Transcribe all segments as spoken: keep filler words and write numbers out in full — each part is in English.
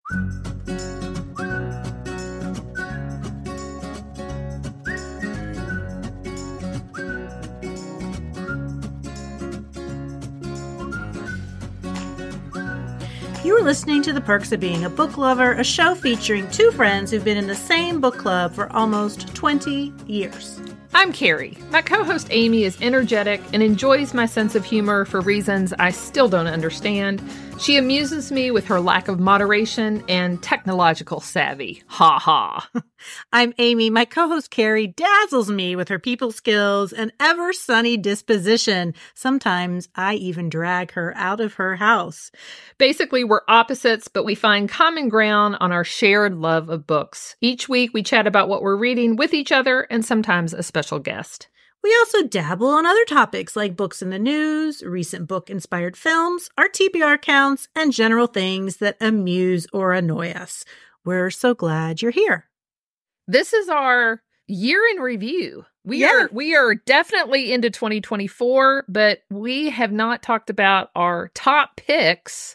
You are listening to The Perks of Being a Book Lover, a show featuring two friends who've been in the same book club for almost twenty years. I'm Carrie. My co-host Amy is energetic and enjoys my sense of humor for reasons I still don't understand. She amuses me with her lack of moderation and technological savvy. Ha ha. I'm Amy. My co-host Carrie dazzles me with her people skills and ever sunny disposition. Sometimes I even drag her out of her house. Basically, we're opposites, but we find common ground on our shared love of books. Each week, we chat about what we're reading with each other and sometimes a special guest. We also dabble on other topics like books in the news, recent book-inspired films, our T B R counts, and general things that amuse or annoy us. We're so glad you're here. This is our year in review. We Yeah. are we are definitely into twenty twenty-four, but we have not talked about our top picks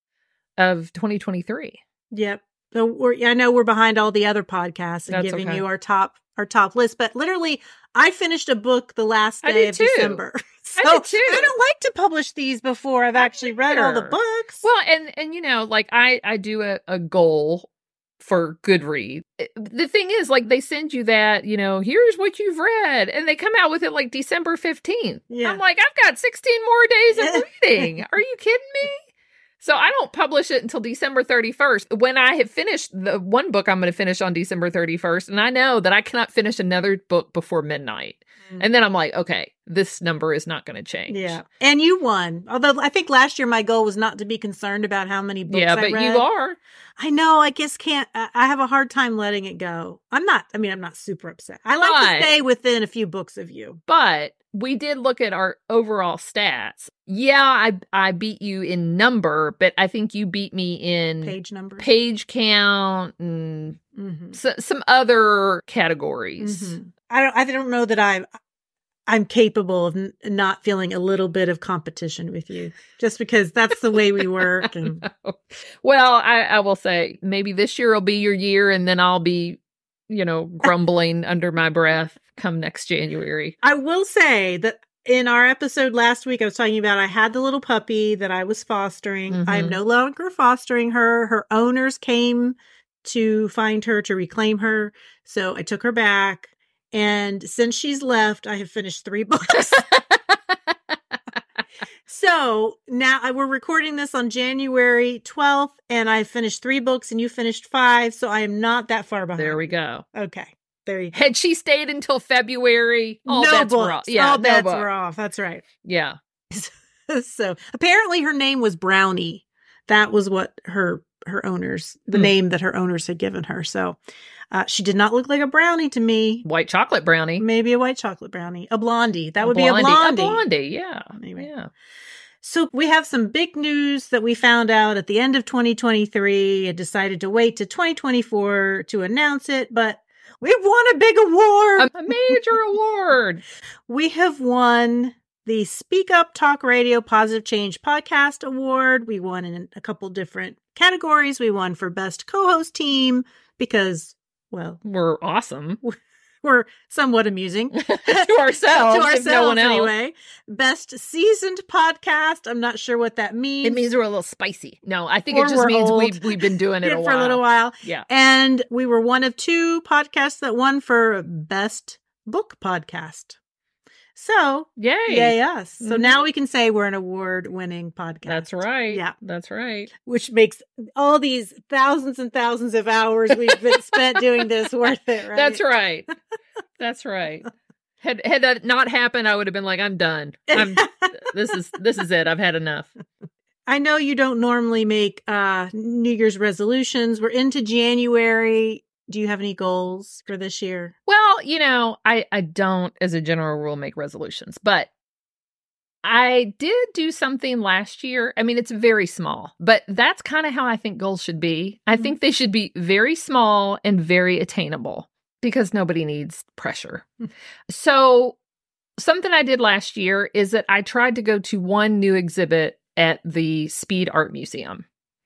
of twenty twenty-three. Yep. So we're, I know we're behind all the other podcasts and That's giving okay. you our top our top list, but literally, I finished a book the last I day did of too. December. So I did too. I don't like to publish these before I've actually read all the either. books. Well, and and you know, like I I do a, a goal for Goodreads. The thing is, like, they send you that, you know, here's what you've read, and they come out with it like December fifteenth. Yeah. I'm like, I've got sixteen more days of reading. Are you kidding me? So I don't publish it until December thirty-first, when I have finished the one book I'm going to finish on December thirty-first, and I know that I cannot finish another book before midnight. Mm. And then I'm like, okay, this number is not going to change. Yeah. And you won. Although I think last year my goal was not to be concerned about how many books Yeah, I but read. you are. I know. I just can't. I I have a hard time letting it go. I'm not. I mean, I'm not super upset. I like But- to stay within a few books of you. But we did look at our overall stats. Yeah, I I beat you in number, but I think you beat me in Page numbers. page count and Mm-hmm. so, some other categories. Mm-hmm. I don't. I don't know that I'm. I'm capable of n- not feeling a little bit of competition with you, just because that's the way we work. And Well, I, I will say maybe this year will be your year, and then I'll be, you know, grumbling under my breath come next January. I will say that in our episode last week, I was talking about I had the little puppy that I was fostering. Mhm. I'm no longer fostering her. Her owners came to find her, to reclaim her. So I took her back. And since she's left, I have finished three books. So now I, we're recording this on January twelfth, and I finished three books and you finished five. So I am not that far behind. There we go. Okay. There you go. Had she stayed until February, all no bets books. were off. Yeah, all no bets book. were off. That's right. Yeah. So apparently her name was Brownie. That was what her her owners, the Hmm. name that her owners had given her. So uh, she did not look like a brownie to me. White chocolate brownie. Maybe a white chocolate brownie. A blondie. That A would blondie. be a blondie. A blondie, yeah. Anyway. Yeah. So we have some big news that we found out at the end of twenty twenty-three and decided to wait to twenty twenty-four to announce it, but we've won a big award. A, a major award. We have won the Speak Up Talk Radio Positive Change Podcast Award. We won in a couple different categories. We won for Best Co-Host Team because, well, We're awesome. we're somewhat amusing. to ourselves, to ourselves, if no one else. anyway. Best Seasoned Podcast. I'm not sure what that means. It means we're a little spicy. No, I think Or it just we're means old. we've, we've been doing it a for while. a little while. Yeah. And we were one of two podcasts that won for Best Book Podcast. So, Yay. yay us. So Mhm. now we can say we're an award-winning podcast. That's right. Yeah. That's right. Which makes all these thousands and thousands of hours we've been spent doing this worth it, right? That's right. That's right. Had had that not happened, I would have been like, I'm done. I'm this is this is it. I've had enough. I know you don't normally make uh, New Year's resolutions. We're into January. Do you have any goals for this year? Well, you know, I, I don't, as a general rule, make resolutions, but I did do something last year. I mean, it's very small, but that's kind of how I think goals should be. I Mhm. think they should be very small and very attainable because nobody needs pressure. Mm. So something I did last year is that I tried to go to one new exhibit at the Speed Art Museum.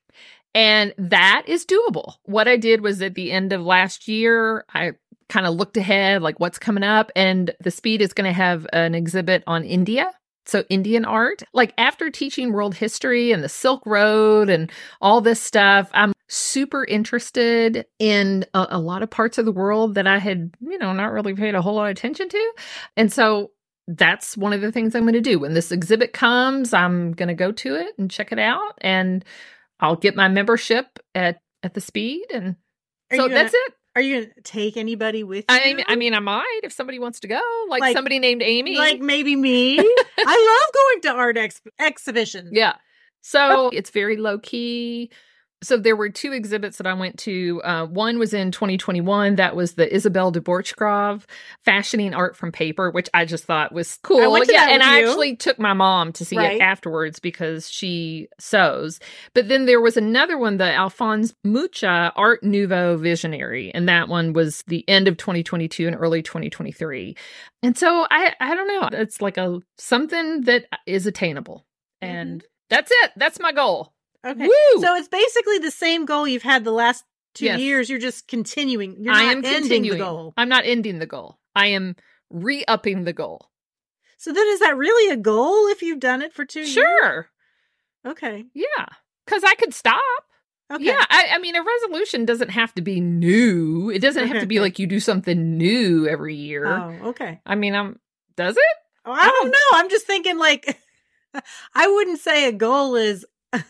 And that is doable. What I did was at the end of last year, I kind of looked ahead, like what's coming up. And the Speed is going to have an exhibit on India. So Indian art. Like after teaching world history and the Silk Road and all this stuff, I'm super interested in a, a lot of parts of the world that I had, you know, not really paid a whole lot of attention to. And so that's one of the things I'm going to do. When this exhibit comes, I'm going to go to it and check it out. And I'll get my membership at, at the Speed. And Are so you gonna, that's it. Are you going to take anybody with you? I mean, I mean, I might if somebody wants to go, like, Like- somebody named Amy. Like maybe me. I love going to art ex- exhibitions. Yeah. So it's very low key. So there were two exhibits that I went to. Uh, one was in twenty twenty-one. That was the Isabelle Dubosc fashioning art from paper, which I just thought was cool. I went to yeah, that and with I you. actually took my mom to see Right. it afterwards because she sews. But then there was another one, the Alphonse Mucha Art Nouveau Visionary, and that one was the end of twenty twenty-two and early twenty twenty-three. And so I, I don't know. It's like a something that is attainable, and that's it. That's my goal. Okay. Woo! So it's basically the same goal you've had the last two Yes. years. You're just continuing. You're I not am ending continuing. the goal. I'm not ending the goal. I am re-upping the goal. So then is that really a goal if you've done it for two years? Sure. Okay. Yeah. Because I could stop. Okay. Yeah. I, I mean, a resolution doesn't have to be new. It doesn't have Okay, to be okay. like you do something new every year. Oh, okay. I mean, I'm, does it? Oh, I don't know. I'm just thinking like, I wouldn't say a goal is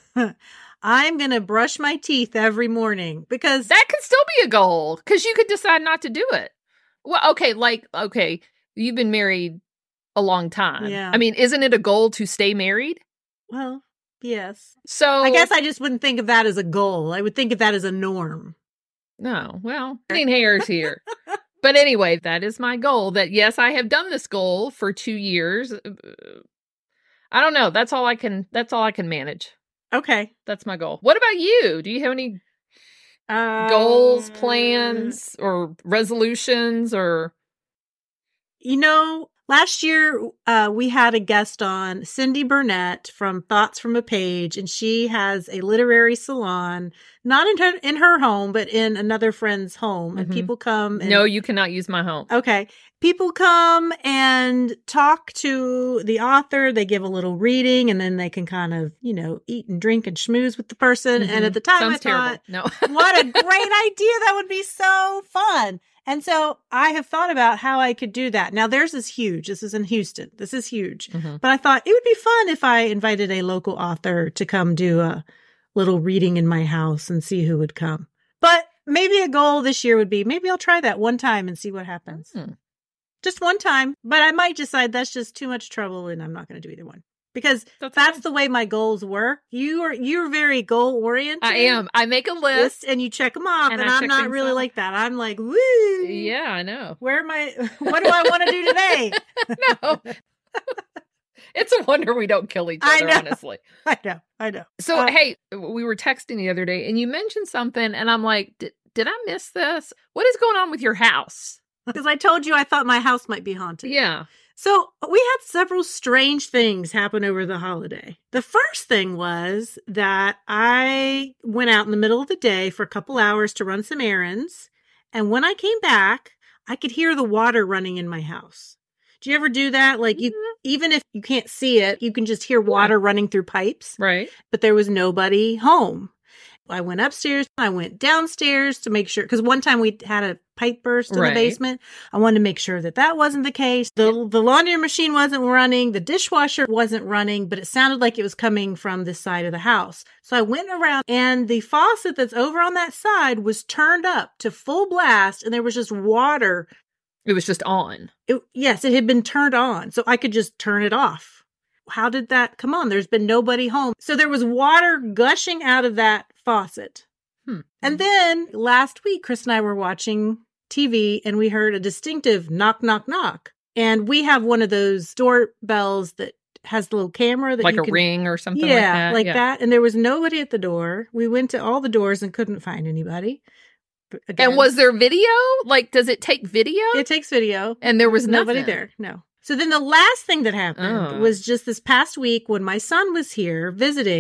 I'm going to brush my teeth every morning because That could still be a goal because you could decide not to do it. Well, okay. Like, okay, you've been married a long time. Yeah. I mean, isn't it a goal to stay married? well, yes. So I guess I just wouldn't think of that as a goal. I would think of that as a norm. No, well, getting hairs here. But anyway, that is my goal. That yes, I have done this goal for two years. Uh, I don't know. That's all I can. That's all I can manage. Okay. That's my goal. What about you? Do you have any Uh, goals, plans, or resolutions, or You know, last year uh, we had a guest on, Cindy Burnett from Thoughts from a Page, and she has a literary salon, not in her, in her home, but in another friend's home. And Mhm. people come and no? You cannot use my home. Okay. People come and talk to the author. They give a little reading and then they can kind of, you know, eat and drink and schmooze with the person. And at the time Sounds I terrible. thought, No. what a great idea. That would be so fun. And so I have thought about how I could do that. Now theirs is huge. This is in Houston. This is huge. Mhm. But I thought it would be fun if I invited a local author to come do a little reading in my house and see who would come. But maybe a goal this year would be maybe I'll try that one time and see what happens. Hmm. Just one time, but I might decide that's just too much trouble and I'm not going to do either one because That's that's okay. the way my goals work. You are, you're very goal oriented. I am. I make a list. and you check them off And and, I I'm check not things really off. like that. I'm like, woo. Yeah, I know. Where am I? What do I want to do today? No. It's a wonder we don't kill each I other, know. honestly. I know. I know. So, Uh, hey, we were texting the other day and you mentioned something and I'm like, did, did I miss this? What is going on with your house? Because I told you I thought my house might be haunted. Yeah. So we had several strange things happen over the holiday. The first thing was that I went out in the middle of the day for a couple hours to run some errands. And when I came back, I could hear the water running in my house. Do you ever do that? Like you, even if you can't see it, you can just hear water running through pipes. Right. But there was nobody home. I went upstairs. I went downstairs to make sure, because one time we had a pipe burst in Right. the basement. I wanted to make sure that that wasn't the case. The, the laundry machine wasn't running. The dishwasher wasn't running, but it sounded like it was coming from this side of the house. So I went around and the faucet that's over on that side was turned up to full blast and there was just water. It was just on. It, yes, it had been turned on. So I could just turn it off. How did that come on? There's been nobody home. So there was water gushing out of that faucet. Hmm. And then last week, Chris and I were watching T V and we heard a distinctive knock, knock, knock. And we have one of those doorbells that has the little camera that Like you a can, ring or something yeah, like that. like yeah. that. And there was nobody at the door. We went to all the doors and couldn't find anybody. But again, And was there video? Like, does it take video? it takes video. and there was nobody nothing. there. No. So then the last thing that happened Oh. was just this past week when my son was here visiting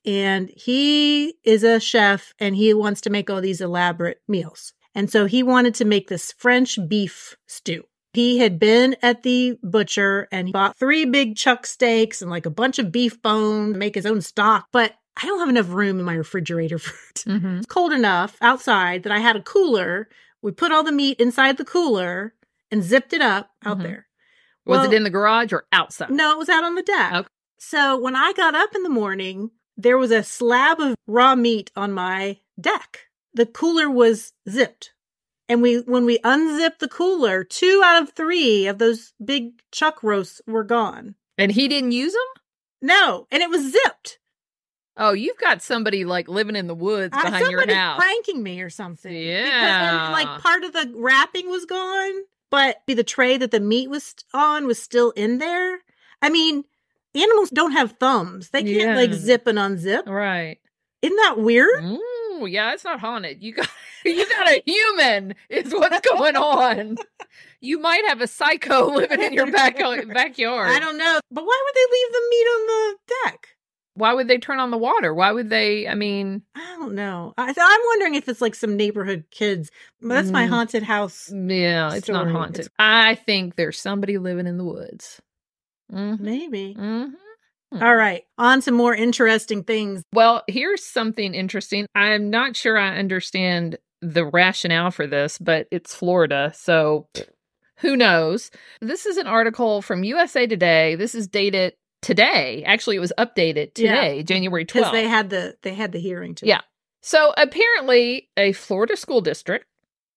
and he is a chef and he wants to make all these elaborate meals. And so he wanted to make this French beef stew. He had been at the butcher and he bought three big chuck steaks and like a bunch of beef bone to make his own stock. But I don't have enough room in my refrigerator for it. Mm-hmm. It's cold enough outside that I had a cooler. We put all the meat inside the cooler and zipped it up out mm-hmm. there. Was well, it in the garage or outside? No, it was out on the deck. Okay. So when I got up in the morning, there was a slab of raw meat on my deck. The cooler was zipped. And we, when we unzipped the cooler, two out of three of those big chuck roasts were gone. And he didn't use them? No. And it was zipped. Oh, you've got somebody like living in the woods behind uh, your house. Pranking me or something. Yeah. Because, and, like part of the wrapping was gone, but the tray that the meat was on was still in there. I mean, animals don't have thumbs. They can't yeah. like zip and unzip. Right. Isn't that weird? Ooh, yeah, it's not haunted. You got you got a human is what's going on. You might have a psycho living in your back backyard. I don't know. But why would they leave the meat on the deck? Why would they turn on the water? Why would they, I mean... I don't know. I th- I'm wondering if it's like some neighborhood kids. That's my haunted house. Yeah, it's story. Not haunted. It's... I think there's somebody living in the woods. Mm-hmm. Maybe. Mm-hmm. All right. On to more interesting things. Well, here's something interesting. I'm not sure I understand the rationale for this, but it's Florida, so who knows? This is an article from U S A Today. This is dated today. Actually, it was updated today, yeah. January twelfth. Because they had the they had the hearing today. Yeah. So apparently, a Florida school district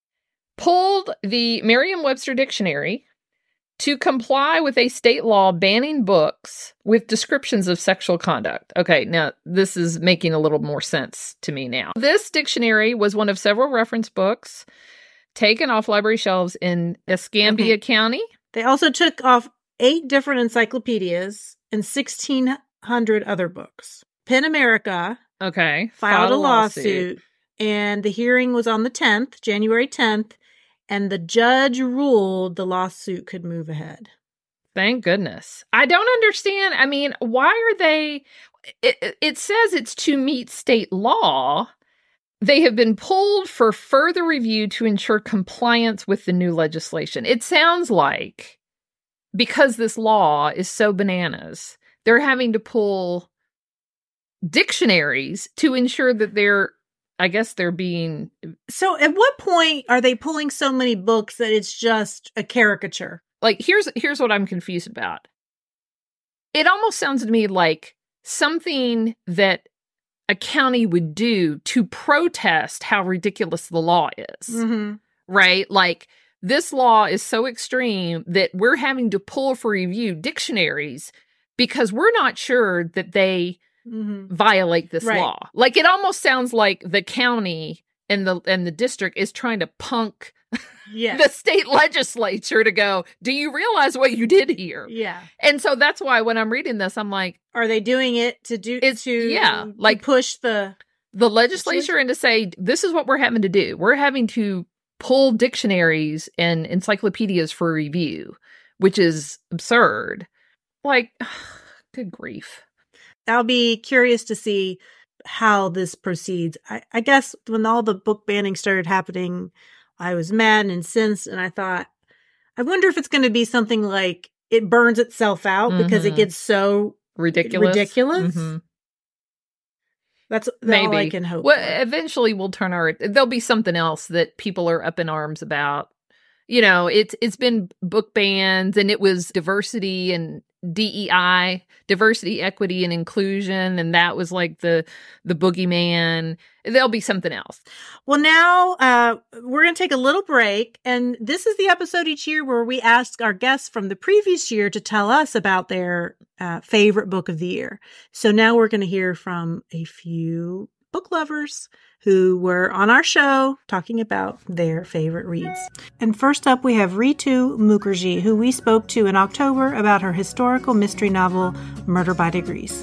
pulled the Merriam-Webster dictionary to comply with a state law banning books with descriptions of sexual conduct. Okay, now this is making a little more sense to me now. This dictionary was one of several reference books taken off library shelves in Escambia okay. County. They also took off eight different encyclopedias and sixteen hundred other books. PEN America okay, filed, filed a lawsuit, lawsuit, and the hearing was on the tenth, January tenth, and the judge ruled the lawsuit could move ahead. Thank goodness. I don't understand. I mean, why are they... It, it says it's to meet state law. They have been pulled for further review to ensure compliance with the new legislation. It sounds like because this law is so bananas, they're having to pull dictionaries to ensure that they're, I guess they're being... So at what point are they pulling so many books that it's just a caricature? Like, here's here's what I'm confused about. It almost sounds to me like something that a county would do to protest how ridiculous the law is, mm-hmm. right? Like, this law is so extreme that we're having to pull for review dictionaries because we're not sure that they... Mm-hmm. violate this right. law. Like, it almost sounds like the county and the and the district is trying to punk yes. the state legislature to go, do you realize what you did here? Yeah. And so that's why when I'm reading this, I'm like, are they doing it to do it's to yeah, to like push the the legislature and to say, this is what we're having to do. We're having to pull dictionaries and encyclopedias for review, which is absurd. Like, good grief. I'll be curious to see how this proceeds. I, I guess when all the book banning started happening, I was mad and incensed, and I thought, I wonder if it's going to be something like it burns itself out mm-hmm. because it gets so ridiculous. Ridiculous. Mm-hmm. That's, that's Maybe. all I can hope. Well, for. Eventually we'll turn our, there'll be something else that people are up in arms about. You know, it's it's been book bans, and it was diversity and D E I, diversity, equity, and inclusion, and that was like the the boogeyman. There'll be something else. Well, now uh, we're going to take a little break, and this is the episode each year where we ask our guests from the previous year to tell us about their uh, favorite book of the year. So now we're going to hear from a few book lovers who were on our show talking about their favorite reads. And first up, we have Ritu Mukherjee, who we spoke to in October about her historical mystery novel, Murder by Degrees.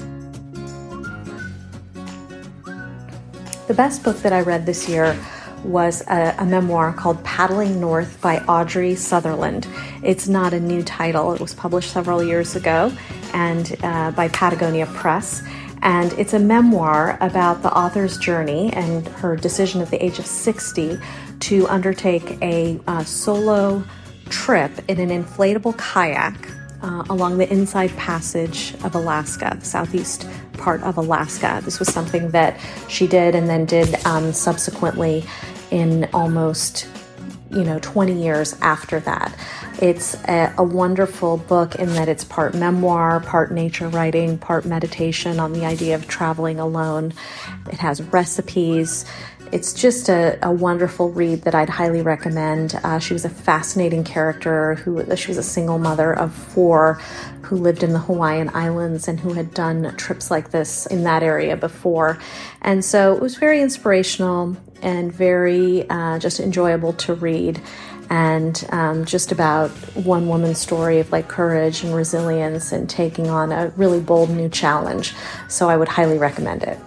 The best book that I read this year was a, a memoir called Paddling North by Audrey Sutherland. It's not a new title. It was published several years ago and uh, by Patagonia Press. And it's a memoir about the author's journey and her decision at the age of sixty to undertake a uh, solo trip in an inflatable kayak uh, along the Inside Passage of Alaska, the southeast part of Alaska. This was something that she did and then did um, subsequently in almost, you know, twenty years after that. It's a, a wonderful book in that it's part memoir, part nature writing, part meditation on the idea of traveling alone. It has recipes. It's just a, a wonderful read that I'd highly recommend. Uh, she was a fascinating character who she was a single mother of four who lived in the Hawaiian Islands and who had done trips like this in that area before. And so it was very inspirational and very uh, just enjoyable to read. And um, just about one woman's story of like courage and resilience and taking on a really bold new challenge. So I would highly recommend it.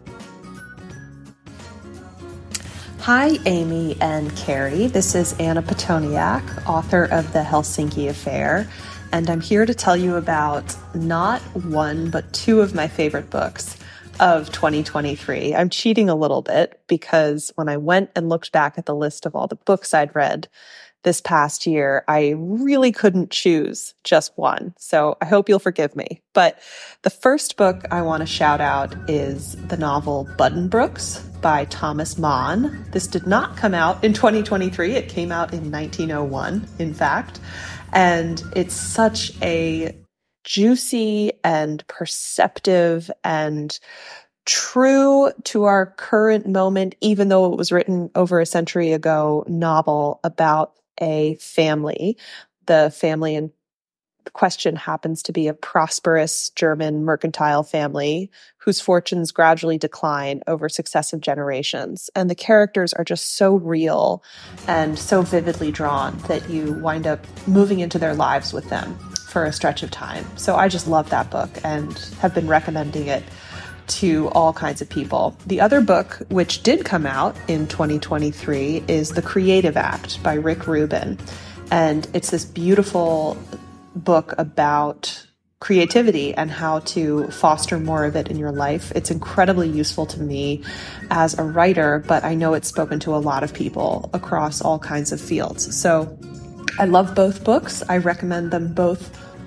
Hi, Amy and Carrie. This is Anna Petoniak, author of The Helsinki Affair, and I'm here to tell you about not one, but two of my favorite books of twenty twenty-three. I'm cheating a little bit because when I went and looked back at the list of all the books I'd read this past year, I really couldn't choose just one. So I hope you'll forgive me. But the first book I want to shout out is the novel Buddenbrooks by Thomas Mann. This did not come out in twenty twenty-three. It came out in nineteen oh one, in fact. And it's such a juicy and perceptive and true to our current moment, even though it was written over a century ago, novel about a family. The family in question happens to be a prosperous German mercantile family whose fortunes gradually decline over successive generations. And the characters are just so real and so vividly drawn that you wind up moving into their lives with them for a stretch of time. So I just love that book and have been recommending it to all kinds of people. The other book, which did come out in twenty twenty-three, is The Creative Act by Rick Rubin. And it's this beautiful book about creativity and how to foster more of it in your life. It's incredibly useful to me as a writer, but I know it's spoken to a lot of people across all kinds of fields. So I love both books. I recommend them both.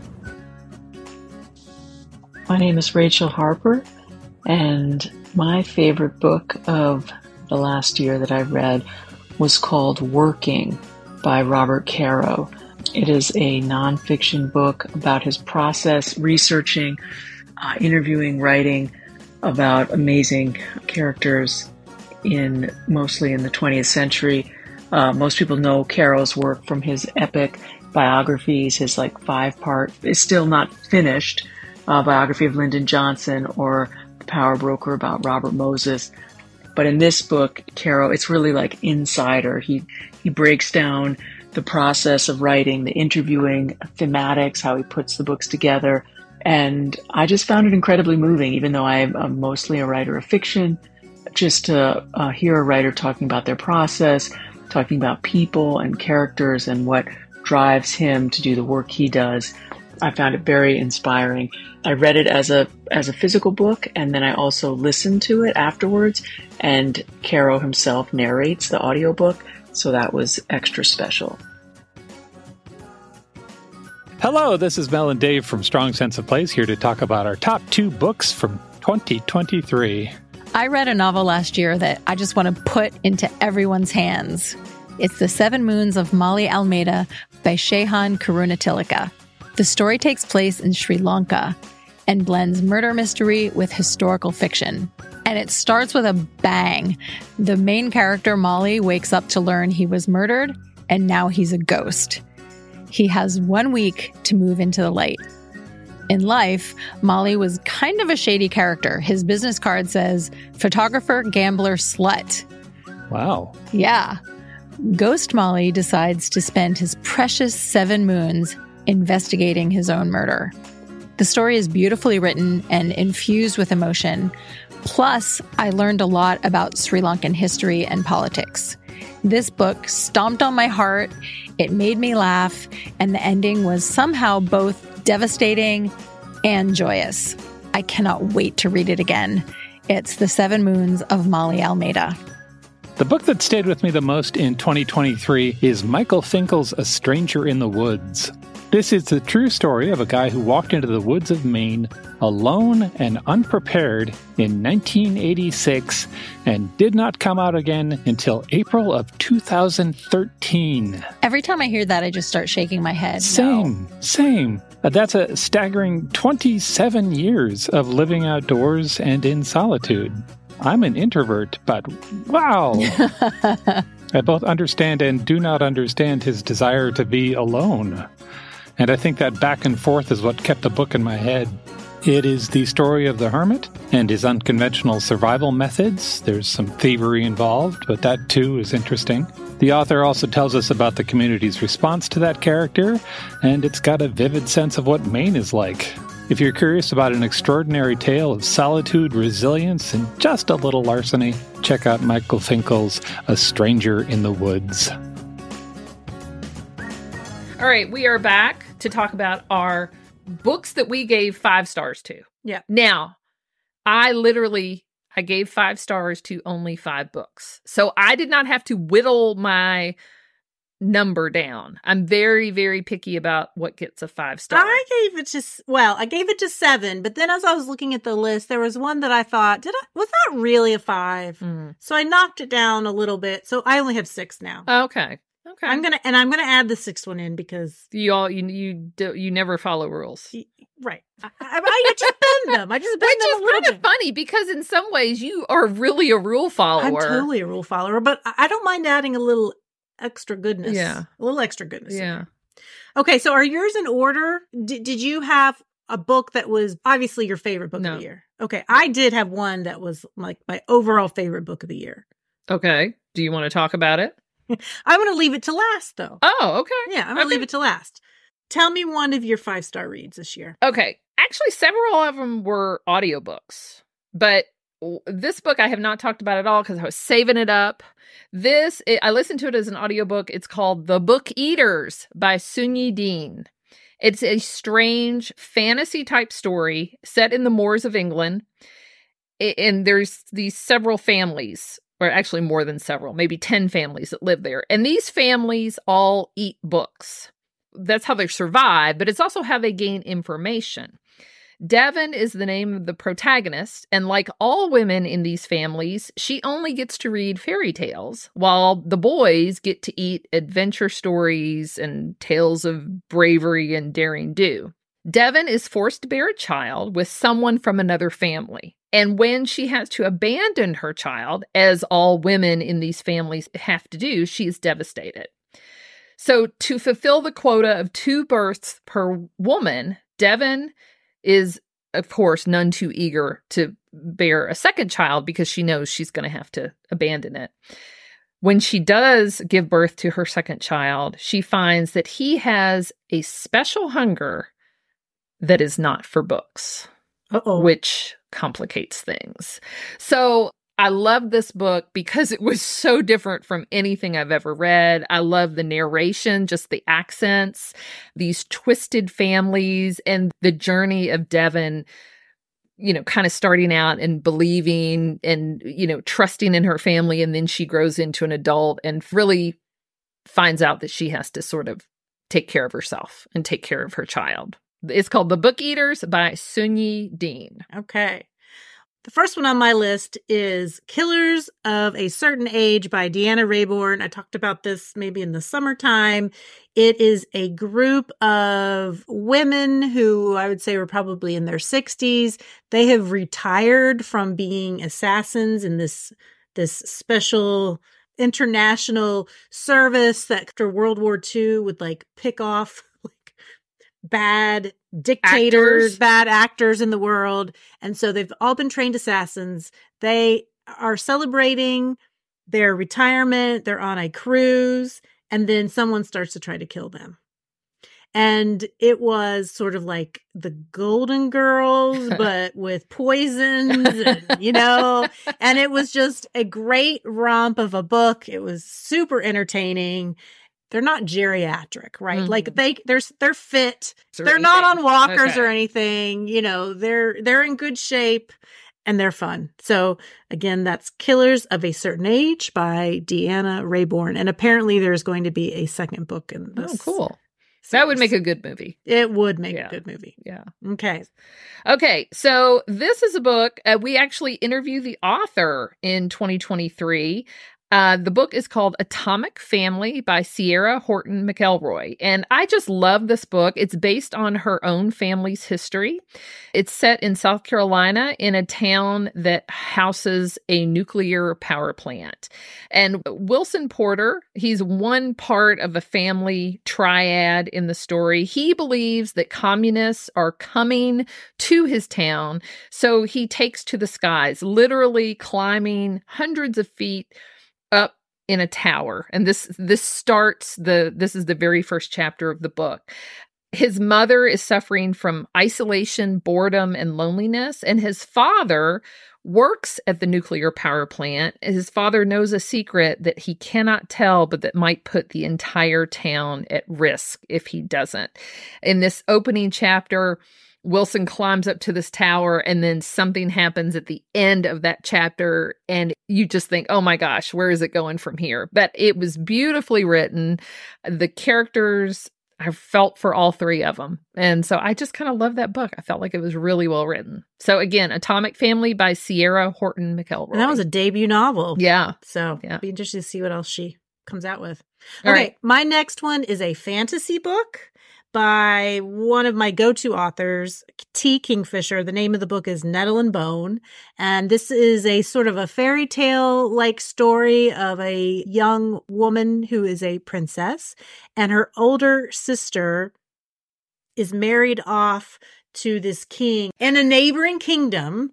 My name is Rachel Harper, and my favorite book of the last year that I read was called Working by Robert Caro. It is a nonfiction book about his process, researching, uh, interviewing, writing about amazing characters in mostly in the twentieth century. Uh, most people know Caro's work from his epic biographies, his like five-part, is still not finished, uh, biography of Lyndon Johnson or The Power Broker about Robert Moses. But in this book, Caro, it's really like insider. He he breaks down the process of writing, the interviewing, thematics, how he puts the books together. And I just found it incredibly moving, even though I'm, I'm mostly a writer of fiction, just to uh, hear a writer talking about their process, talking about people and characters and what drives him to do the work he does. I found it very inspiring. I read it as a as a physical book, and then I also listened to it afterwards, and Caro himself narrates the audiobook, so that was extra special. Hello, this is Mel and Dave from Strong Sense of Place, here to talk about our top two books from twenty twenty-three. I read a novel last year that I just want to put into everyone's hands. It's The Seven Moons of Mali Almeida by Shehan Karunatilaka. The story takes place in Sri Lanka and blends murder mystery with historical fiction. And it starts with a bang. The main character, Mali, wakes up to learn he was murdered, and now he's a ghost. He has one week to move into the light. In life, Mali was kind of a shady character. His business card says, photographer, gambler, slut. Wow. Yeah. Ghost Mali decides to spend his precious seven moons investigating his own murder. The story is beautifully written and infused with emotion. Plus, I learned a lot about Sri Lankan history and politics. This book stomped on my heart, it made me laugh, and the ending was somehow both devastating and joyous. I cannot wait to read it again. It's The Seven Moons of Molly Almeida. The book that stayed with me the most in twenty twenty-three is Michael Finkel's A Stranger in the Woods. This is the true story of a guy who walked into the woods of Maine alone and unprepared in nineteen eighty-six and did not come out again until April of two thousand thirteen. Every time I hear that, I just start shaking my head. Same, no. same. Uh, That's a staggering twenty-seven years of living outdoors and in solitude. I'm an introvert, but wow. I both understand and do not understand his desire to be alone. And I think that back and forth is what kept the book in my head. It is the story of the hermit and his unconventional survival methods. There's some thievery involved, but that too is interesting. The author also tells us about the community's response to that character, and it's got a vivid sense of what Maine is like. If you're curious about an extraordinary tale of solitude, resilience, and just a little larceny, check out Michael Finkel's A Stranger in the Woods. All right, we are back to talk about our books that we gave five stars to. Yeah. Now, I literally, I gave five stars to only five books. So I did not have to whittle my number down. I'm very, very picky about what gets a five star. I gave it to, well, I gave it to seven, but then as I was looking at the list, there was one that I thought, did I, was that really a five? Mm. So I knocked it down a little bit. So I only have six now. Okay. Okay. I'm going to, and I'm going to add the sixth one in because. You all, you, you, do, you never follow rules. Right. I, I, I just bend them. I just bend Which them is a little kind of bit. funny because in some ways you are really a rule follower. I'm totally a rule follower, but I I don't mind adding a little extra goodness. Yeah. A little extra goodness. in Yeah. there. Okay. So are yours in order? Did, did you have a book that was obviously your favorite book No. of the year? Okay. I did have one that was like my overall favorite book of the year. Okay. Do you want to talk about it? I'm going to leave it to last though. Oh, okay. Yeah. I'm going to Okay. leave it to last. Tell me one of your five star reads this year. Okay. Actually, several of them were audiobooks, but w- this book I have not talked about at all because I was saving it up. This, it, I listened to it as an audiobook. It's called The Book Eaters by Sunyi Dean. It's a strange fantasy type story set in the moors of England. I- And there's these several families, or actually more than several, maybe ten families that live there. And these families all eat books. That's how they survive, but it's also how they gain information. Devon is the name of the protagonist, and like all women in these families, she only gets to read fairy tales, while the boys get to eat adventure stories and tales of bravery and daring do. Devon is forced to bear a child with someone from another family, and when she has to abandon her child, as all women in these families have to do, she is devastated. So to fulfill the quota of two births per woman, Devon is, of course, none too eager to bear a second child because she knows she's going to have to abandon it. When she does give birth to her second child, she finds that he has a special hunger that is not for books, Uh-oh. which complicates things. So I love this book because it was so different from anything I've ever read. I love the narration, just the accents, these twisted families, and the journey of Devon, you know, kind of starting out and believing and, you know, trusting in her family. And then she grows into an adult and really finds out that she has to sort of take care of herself and take care of her child. It's called The Book Eaters by Sunyi Dean. Okay. The first one on my list is Killers of a Certain Age by Deanna Raybourn. I talked about this maybe in the summertime. It is a group of women who I would say were probably in their sixties. They have retired from being assassins in this, this special international service that after World War Two would like pick off like bad dictators, Actors. bad actors in the world. And so they've all been trained assassins. They are celebrating their retirement. They're on a cruise, and then someone starts to try to kill them. And it was sort of like the Golden Girls, but with poisons, and, you know, and it was just a great romp of a book. It was super entertaining. they're not geriatric, right? Mhm. Like they they're they're fit. Or They're not on anything. walkers Okay. or anything. You know, they're they're in good shape and they're fun. So again, that's Killers of a Certain Age by Deanna Raybourn. And apparently there's going to be a second book in this. Oh, cool. That would series. make a good movie. It would make Yeah. a good movie. Yeah. Okay. Okay, so this is a book. Uh, we actually interviewed the author in twenty twenty-three. Uh, the book is called Atomic Family by Sierra Horton McElroy. And I just love this book. It's based on her own family's history. It's set in South Carolina in a town that houses a nuclear power plant. And Wilson Porter, he's one part of a family triad in the story. He believes that communists are coming to his town. So he takes to the skies, literally climbing hundreds of feet up in a tower. And this this starts the this is the very first chapter of the book. His mother is suffering from isolation, boredom, and loneliness, and his father works at the nuclear power plant. His father knows a secret that he cannot tell, but that might put the entire town at risk if he doesn't. In this opening chapter, Wilson climbs up to this tower, and then something happens at the end of that chapter, and you just think, oh my gosh, where is it going from here? But it was beautifully written. The characters, I felt for all three of them. And so I just kind of love that book. I felt like it was really well written. So again, Atomic Family by Sierra Horton McElroy. And that was a debut novel. Yeah. So Yeah. it'll be interesting to see what else she comes out with. All Okay. right. My next one is a fantasy book by one of my go-to authors, T. Kingfisher. The name of the book is Nettle and Bone. And this is a sort of a fairy tale-like story of a young woman who is a princess, and her older sister is married off to this king in a neighboring kingdom.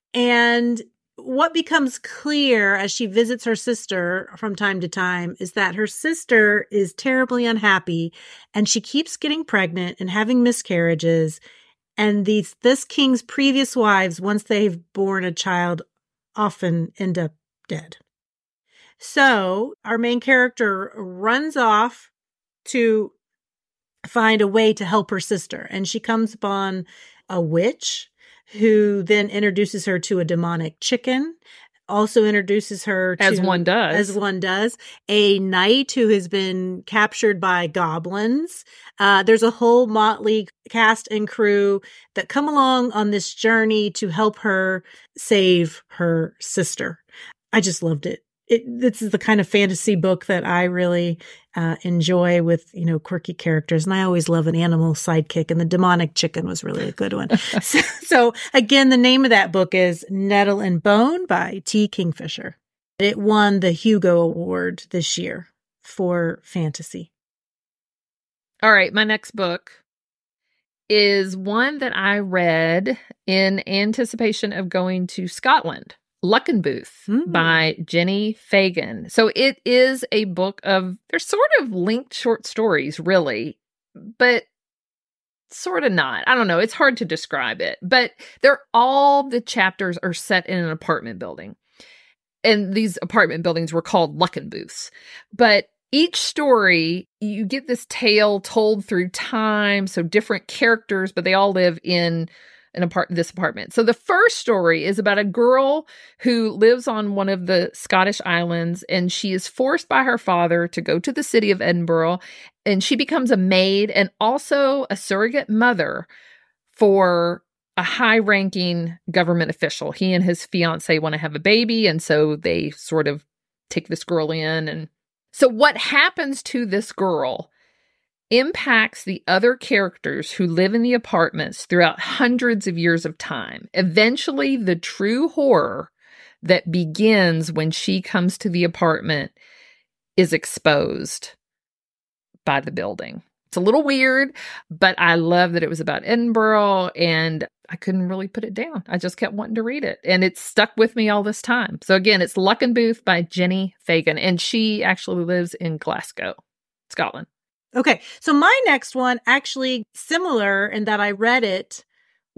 And what becomes clear as she visits her sister from time to time is that her sister is terribly unhappy, and she keeps getting pregnant and having miscarriages. And these, this king's previous wives, once they've born a child, often end up dead. So our main character runs off to find a way to help her sister. And she comes upon a witch who then introduces her to a demonic chicken, also introduces her to, As one does. as one does, a knight who has been captured by goblins. Uh, there's a whole motley cast and crew that come along on this journey to help her save her sister. I just loved it. It, this is the kind of fantasy book that I really uh, enjoy with, you know, quirky characters. And I always love an animal sidekick, and the demonic chicken was really a good one. so, so again, the name of that book is Nettle and Bone by T. Kingfisher. It won the Hugo Award this year for fantasy. All right, my next book is one that I read in anticipation of going to Scotland. Luckenbooth Mm. by Jenny Fagan. So it is a book of, they're sort of linked short stories, really, but sort of not. I don't know. It's hard to describe it, but they're all the chapters are set in an apartment building. And these apartment buildings were called Luckenbooths. But each story, you get this tale told through time. So different characters, but they all live in an apart this apartment. So the first story is about a girl who lives on one of the Scottish islands, and she is forced by her father to go to the city of Edinburgh, and she becomes a maid and also a surrogate mother for a high-ranking government official. He and his fiance want to have a baby, and so they sort of take this girl in. And so what happens to this girl impacts the other characters who live in the apartments throughout hundreds of years of time. Eventually, the true horror that begins when she comes to the apartment is exposed by the building. It's a little weird, but I love that it was about Edinburgh, and I couldn't really put it down. I just kept wanting to read it, and it's stuck with me all this time. So again, it's Luckenbooth by Jenny Fagan, and she actually lives in Glasgow, Scotland. Okay, so my next one, actually similar in that I read it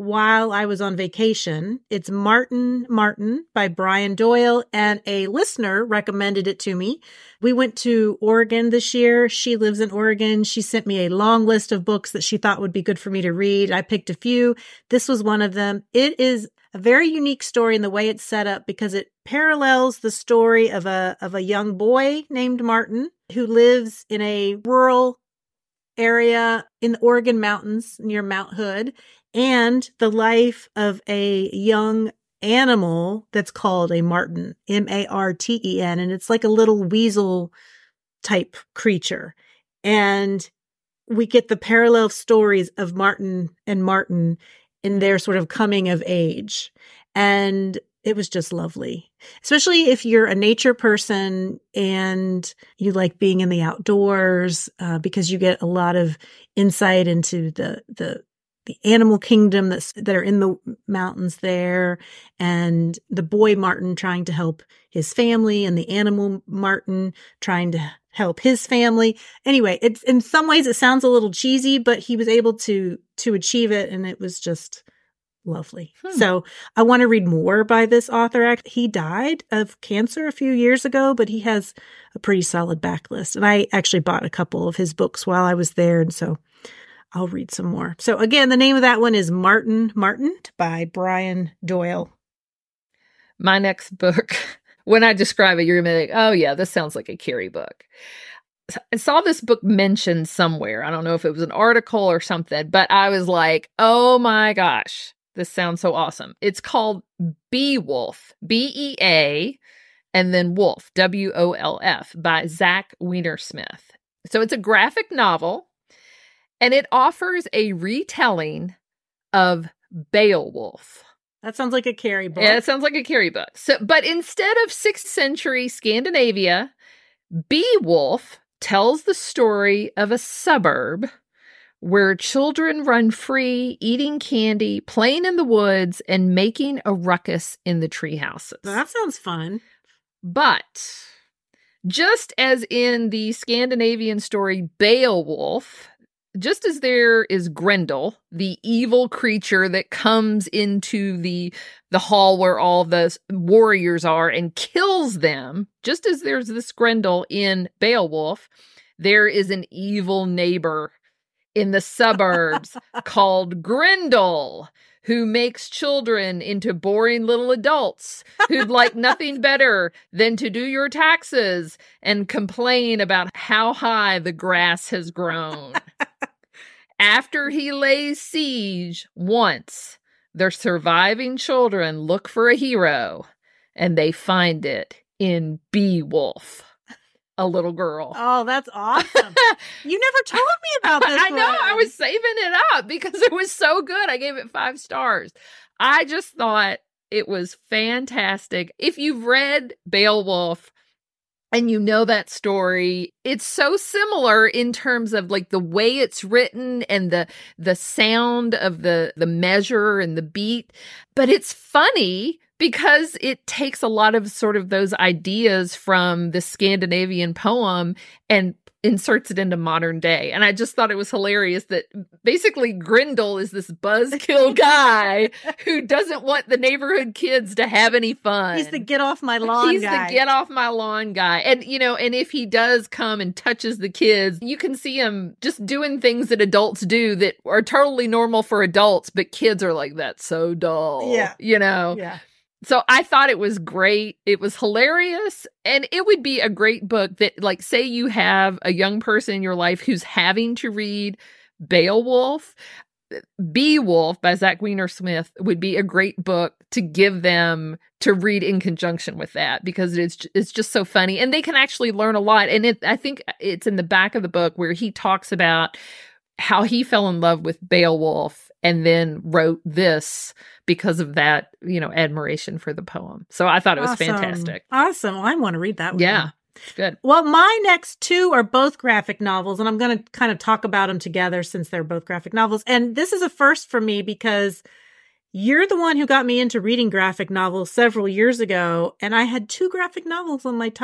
while I was on vacation. It's Martin Martin by Brian Doyle, and a listener recommended it to me. We went to Oregon this year. She lives in Oregon. She sent me a long list of books that she thought would be good for me to read. I picked a few. This was one of them. It is a very unique story in the way it's set up because it parallels the story of a of a young boy named Martin who lives in a rural area in the Oregon mountains near Mount Hood, and the life of a young animal that's called a marten, M A R T E N, and it's like a little weasel type creature. And we get the parallel stories of Martin and Martin in their sort of coming of age. And it was just lovely, especially if you're a nature person and you like being in the outdoors, uh, because you get a lot of insight into the, the, the animal kingdom that's, that are in the mountains there, and the boy Martin trying to help his family, and the animal Martin trying to help his family. Anyway, it's, in some ways it sounds a little cheesy, but he was able to, to achieve it. And it was just lovely. Hmm. So I want to read more by this author. He died of cancer a few years ago, but he has a pretty solid backlist. And I actually bought a couple of his books while I was there. And so I'll read some more. So again, the name of that one is Martin Martin by Brian Doyle. My next book, when I describe it, you're going to be like, oh yeah, this sounds like a Carrie book. I saw this book mentioned somewhere. I don't know if it was an article or something, but I was like, oh my gosh, this sounds so awesome. It's called Beowulf, B E A, and then Wolf, W O L F, by Zach Weinersmith. So it's a graphic novel, and it offers a retelling of Beowulf. That sounds like a Carrie book. Yeah, it sounds like a Carrie book. So, but instead of sixth century Scandinavia, Beowulf tells the story of a suburb where children run free, eating candy, playing in the woods, and making a ruckus in the tree houses. That sounds fun. But just as in the Scandinavian story Beowulf, just as there is Grendel, the evil creature that comes into the the hall where all the warriors are and kills them, just as there's this Grendel in Beowulf, there is an evil neighbor in the suburbs called Grendel, who makes children into boring little adults who'd like nothing better than to do your taxes and complain about how high the grass has grown. After he lays siege once, the surviving children look for a hero, and they find it in Beowulf, a little girl. Oh, that's awesome. You never told me about this I know. one. I was saving it up because it was so good. I gave it five stars. I just thought it was fantastic. If you've read Beowulf and you know that story, it's so similar in terms of like the way it's written and the the sound of the the measure and the beat, but it's funny because it takes a lot of sort of those ideas from the Scandinavian poem and inserts it into modern day. And I just thought it was hilarious that basically Grendel is this buzzkill guy who doesn't want the neighborhood kids to have any fun. He's the get off my lawn He's guy. the get off my lawn guy. And, you know, and if he does come and touches the kids, you can see him just doing things that adults do that are totally normal for adults, but kids are like, that's so dull. Yeah. You know? Yeah. So I thought it was great. It was hilarious. And it would be a great book that, like, say you have a young person in your life who's having to read Beowulf. Beowulf by Zach Weinersmith would be a great book to give them to read in conjunction with that, because it's it's just so funny. And they can actually learn a lot. And it, I think it's in the back of the book where he talks about how he fell in love with Beowulf and then wrote this because of that, you know, admiration for the poem. So I thought it was Awesome. fantastic. Awesome. Well, I want to read that one. Yeah, it's good. Well, my next two are both graphic novels, and I'm going to kind of talk about them together since they're both graphic novels. And this is a first for me because you're the one who got me into reading graphic novels several years ago, and I had two graphic novels on my top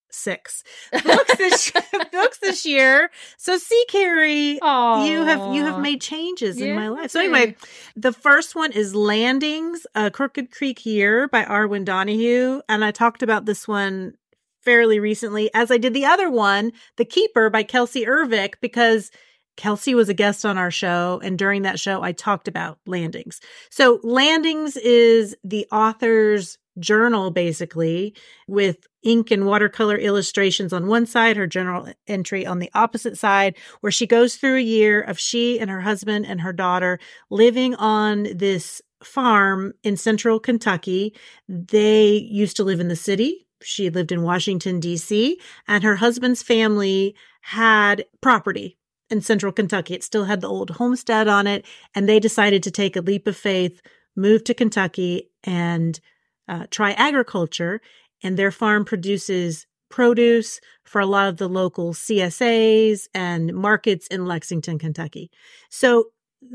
six books this books this year. So see, Carrie, Aww. you have you have made changes yeah. in my life. So anyway, the first one is Landings, A Crooked Creek Year by Arwen Donahue, and I talked about this one fairly recently, as I did the other one, The Keeper by Kelsey Ervick, because Kelsey was a guest on our show, and during that show, I talked about Landings. So Landings is the author's journal, basically, with ink and watercolor illustrations on one side, her journal entry on the opposite side, where she goes through a year of she and her husband and her daughter living on this farm in central Kentucky. They used to live in the city. She lived in Washington, D C, and her husband's family had property in central Kentucky. It still had the old homestead on it, and they decided to take a leap of faith, move to Kentucky, and Uh, try agriculture, and their farm produces produce for a lot of the local C S As and markets in Lexington, Kentucky. So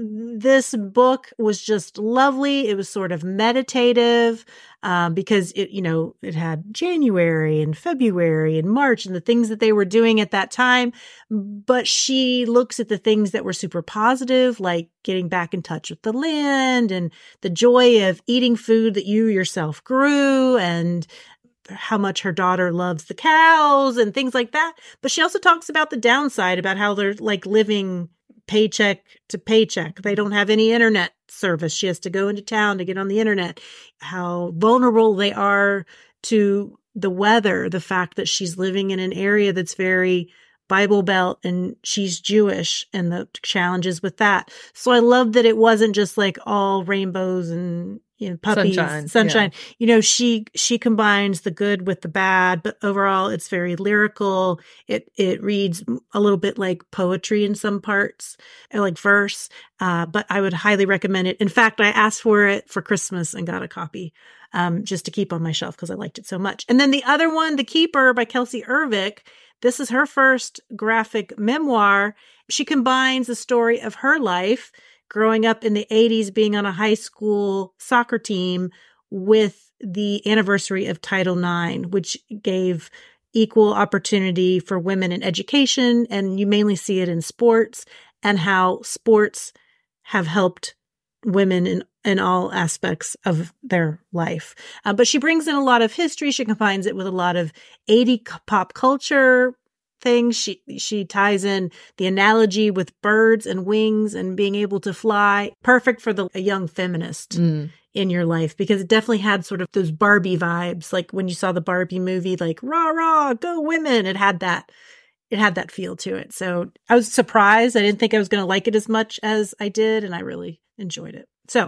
this book was just lovely. It was sort of meditative um, because it, you know, it had January and February and March and the things that they were doing at that time. But she looks at the things that were super positive, like getting back in touch with the land and the joy of eating food that you yourself grew, and how much her daughter loves the cows and things like that. But she also talks about the downside, about how they're like living paycheck to paycheck. They don't have any internet service. She has to go into town to get on the internet. How vulnerable they are to the weather, the fact that she's living in an area that's very Bible Belt and she's Jewish, and the challenges with that. So I love that it wasn't just like all rainbows and, you know, puppies, sunshine. sunshine. Yeah. You know, she, she combines the good with the bad, but overall it's very lyrical. It, it reads a little bit like poetry in some parts, like verse. Uh, but I would highly recommend it. In fact, I asked for it for Christmas and got a copy, um, just to keep on my shelf because I liked it so much. And then the other one, The Keeper by Kelsey Ervick. This is her first graphic memoir. She combines the story of her life growing up in the eighties, being on a high school soccer team, with the anniversary of Title nine, which gave equal opportunity for women in education. And you mainly see it in sports, and how sports have helped women in, in all aspects of their life. Uh, but she brings in a lot of history. She combines it with a lot of eighties pop culture things. She, she ties in the analogy with birds and wings and being able to fly. Perfect for the a young feminist mm. in your life, because it definitely had sort of those Barbie vibes. Like when you saw the Barbie movie, like rah, rah, go women. It had that, it had that feel to it. So I was surprised. I didn't think I was going to like it as much as I did. And I really enjoyed it. So,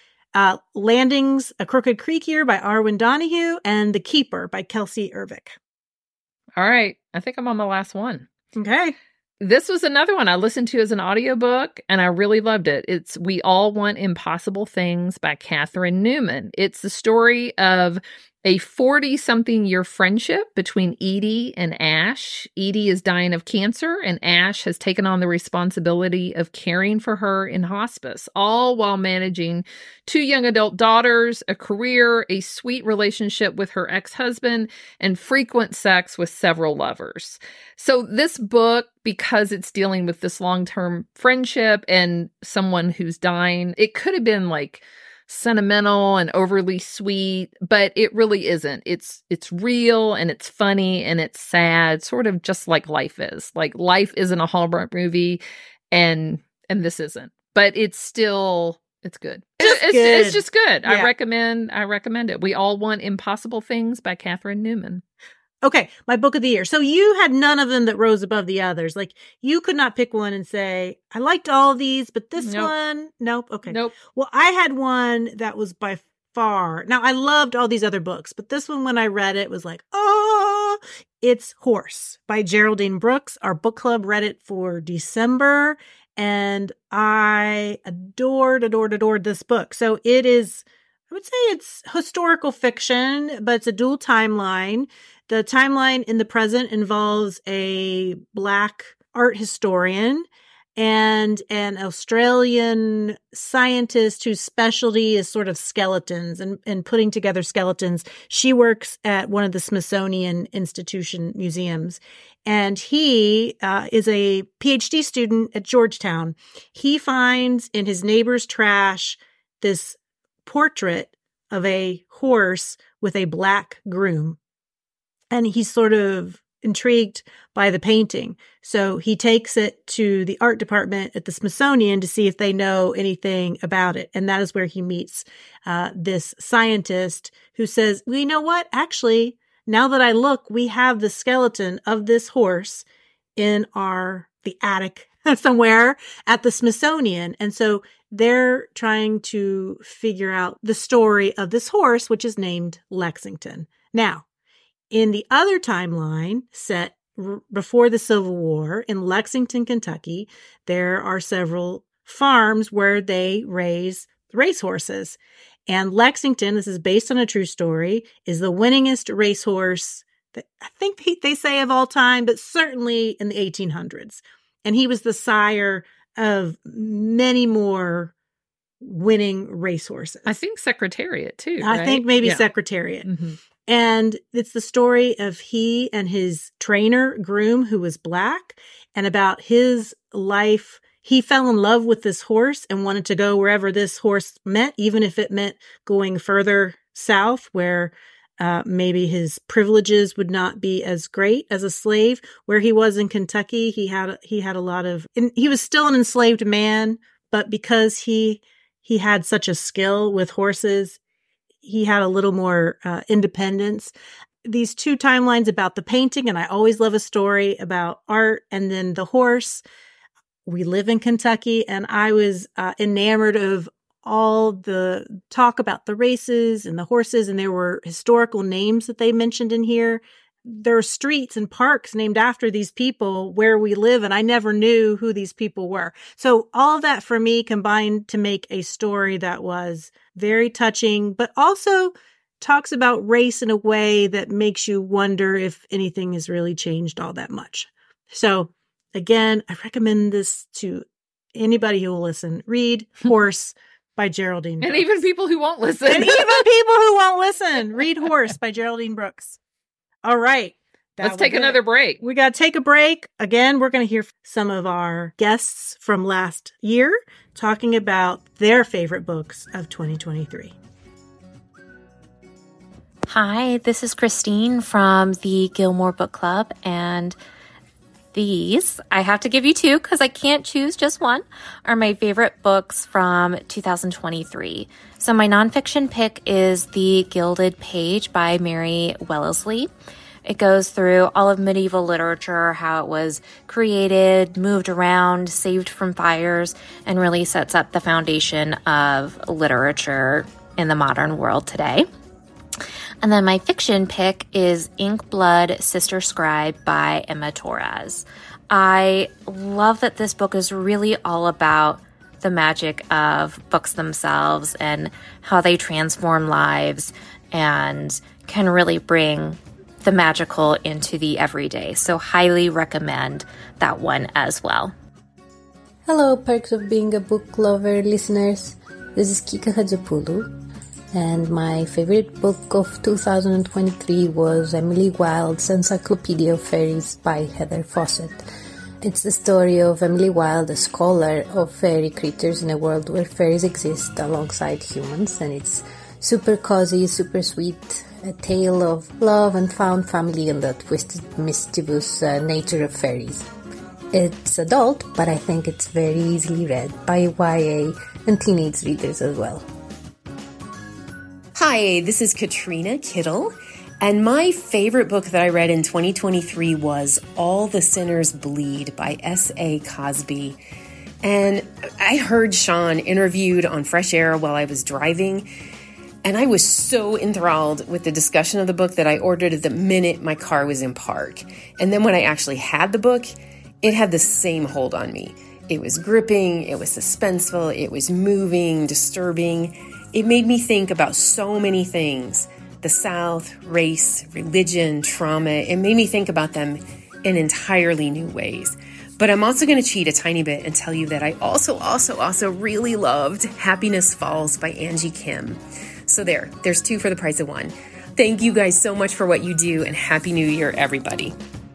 uh, Landings, A Crooked Creek Year by Arwen Donahue, and The Keeper by Kelsey Ervick. All right. I think I'm on my last one. Okay. This was another one I listened to as an audiobook, and I really loved it. It's We All Want Impossible Things by Catherine Newman. It's the story of a forty-something year friendship between Edie and Ash. Edie is dying of cancer, and Ash has taken on the responsibility of caring for her in hospice, all while managing two young adult daughters, a career, a sweet relationship with her ex-husband, and frequent sex with several lovers. So this book, because it's dealing with this long-term friendship and someone who's dying, it could have been like sentimental and overly sweet, but it really isn't. It's it's real, and it's funny, and it's sad, sort of just like life is. Like life isn't a Hallmark movie, and and this isn't. But it's still it's good. Just it's, good. it's just good. Yeah. I recommend I recommend it. We All Want Impossible Things by Catherine Newman. Okay, my book of the year. So you had none of them that rose above the others. Like you could not pick one and say, I liked all of these, but this Nope. one, nope. Okay. Nope. Well, I had one that was by far. Now, I loved all these other books, but this one, when I read it, was like, oh, it's Horse by Geraldine Brooks. Our book club read it for December, and I adored, adored, adored this book. So it is, I would say it's historical fiction, but it's a dual timeline. The timeline in the present involves a Black art historian, and an Australian scientist whose specialty is sort of skeletons and, and putting together skeletons. She works at one of the Smithsonian Institution museums, and he uh, is a PhD student at Georgetown. He finds in his neighbor's trash this portrait of a horse with a black groom, and he's sort of intrigued by the painting. So he takes it to the art department at the Smithsonian to see if they know anything about it. And that is where he meets uh, this scientist who says, well, you know what? Actually, now that I look, we have the skeleton of this horse in our, the attic somewhere at the Smithsonian. And so they're trying to figure out the story of this horse, which is named Lexington. Now, in the other timeline set r- before the Civil War in Lexington, Kentucky, there are several farms where they raise racehorses. And Lexington, this is based on a true story, is the winningest racehorse that I think they, they say of all time, but certainly in the eighteen hundreds. And he was the sire of many more winning racehorses. I think Secretariat too. I right? think maybe yeah. Secretariat. Mm-hmm. And it's the story of he and his trainer, groom, who was black, and about his life. He fell in love with this horse and wanted to go wherever this horse meant, even if it meant going further south where uh, maybe his privileges would not be as great as a slave. Where he was in Kentucky, he had he had a lot of, and he was still an enslaved man, but because he he had such a skill with horses, he had a little more uh, independence. These two timelines about the painting, and I always love a story about art, and then the horse. We live in Kentucky, and I was uh, enamored of all the talk about the races and the horses, and there were historical names that they mentioned in here. There are streets and parks named after these people where we live, and I never knew who these people were. So all of that for me combined to make a story that was very touching, but also talks about race in a way that makes you wonder if anything has really changed all that much. So again, I recommend this to anybody who will listen. Read Horse by Geraldine Brooks. And even people who won't listen. And even people who won't listen. Read Horse by Geraldine Brooks. All right. Let's take another break. We got to take a break. Again, we're going to hear some of our guests from last year talking about their favorite books of twenty twenty-three. Hi, this is Christine from the Gilmore Book Club, and these, I have to give you two because I can't choose just one, are my favorite books from two thousand twenty-three. So my nonfiction pick is The Gilded Page by Mary Wellesley. It goes through all of medieval literature, how it was created, moved around, saved from fires, and really sets up the foundation of literature in the modern world today. And then my fiction pick is Ink Blood, Sister Scribe by Emma Torres. I love that this book is really all about the magic of books themselves and how they transform lives and can really bring the magical into the everyday. So highly recommend that one as well. Hello, Perks of Being a Book Lover listeners. This is Kika Hadzapoulou. And my favorite book of two thousand twenty-three was Emily Wilde's Encyclopedia of Fairies by Heather Fawcett. It's the story of Emily Wilde, a scholar of fairy creatures in a world where fairies exist alongside humans, and it's super cozy, super sweet, a tale of love and found family and the twisted, mischievous uh, nature of fairies. It's adult, but I think it's very easily read by Y A and teenage readers as well. Hi, this is Katrina Kittle, and my favorite book that I read in twenty twenty-three was All the Sinners Bleed by S A Cosby. And I heard Sean interviewed on Fresh Air while I was driving, and I was so enthralled with the discussion of the book that I ordered it the minute my car was in park. And then when I actually had the book, it had the same hold on me. It was gripping, it was suspenseful, it was moving, disturbing. It made me think about so many things. The South, race, religion, trauma. It made me think about them in entirely new ways. But I'm also going to cheat a tiny bit and tell you that I also, also, also really loved Happiness Falls by Angie Kim. So there, there's two for the price of one. Thank you guys so much for what you do, and Happy New Year, everybody.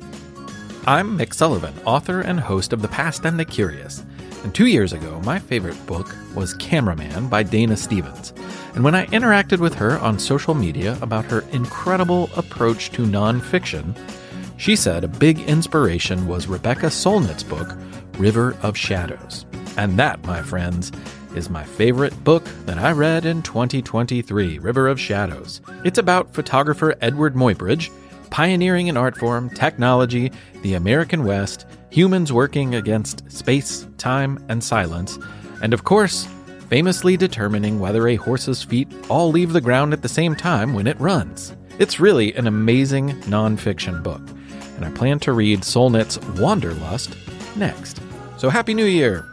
I'm Mick Sullivan, author and host of The Past and the Curious. And two years ago, my favorite book was Cameraman by Dana Stevens. And when I interacted with her on social media about her incredible approach to nonfiction, she said a big inspiration was Rebecca Solnit's book, River of Shadows. And that, my friends, is my favorite book that I read in twenty twenty-three, River of Shadows. It's about photographer Edward Muybridge, pioneering an art form, technology, the American West, humans working against space, time, and silence, and of course, famously determining whether a horse's feet all leave the ground at the same time when it runs. It's really an amazing nonfiction book, and I plan to read Solnit's Wanderlust next. So Happy New Year!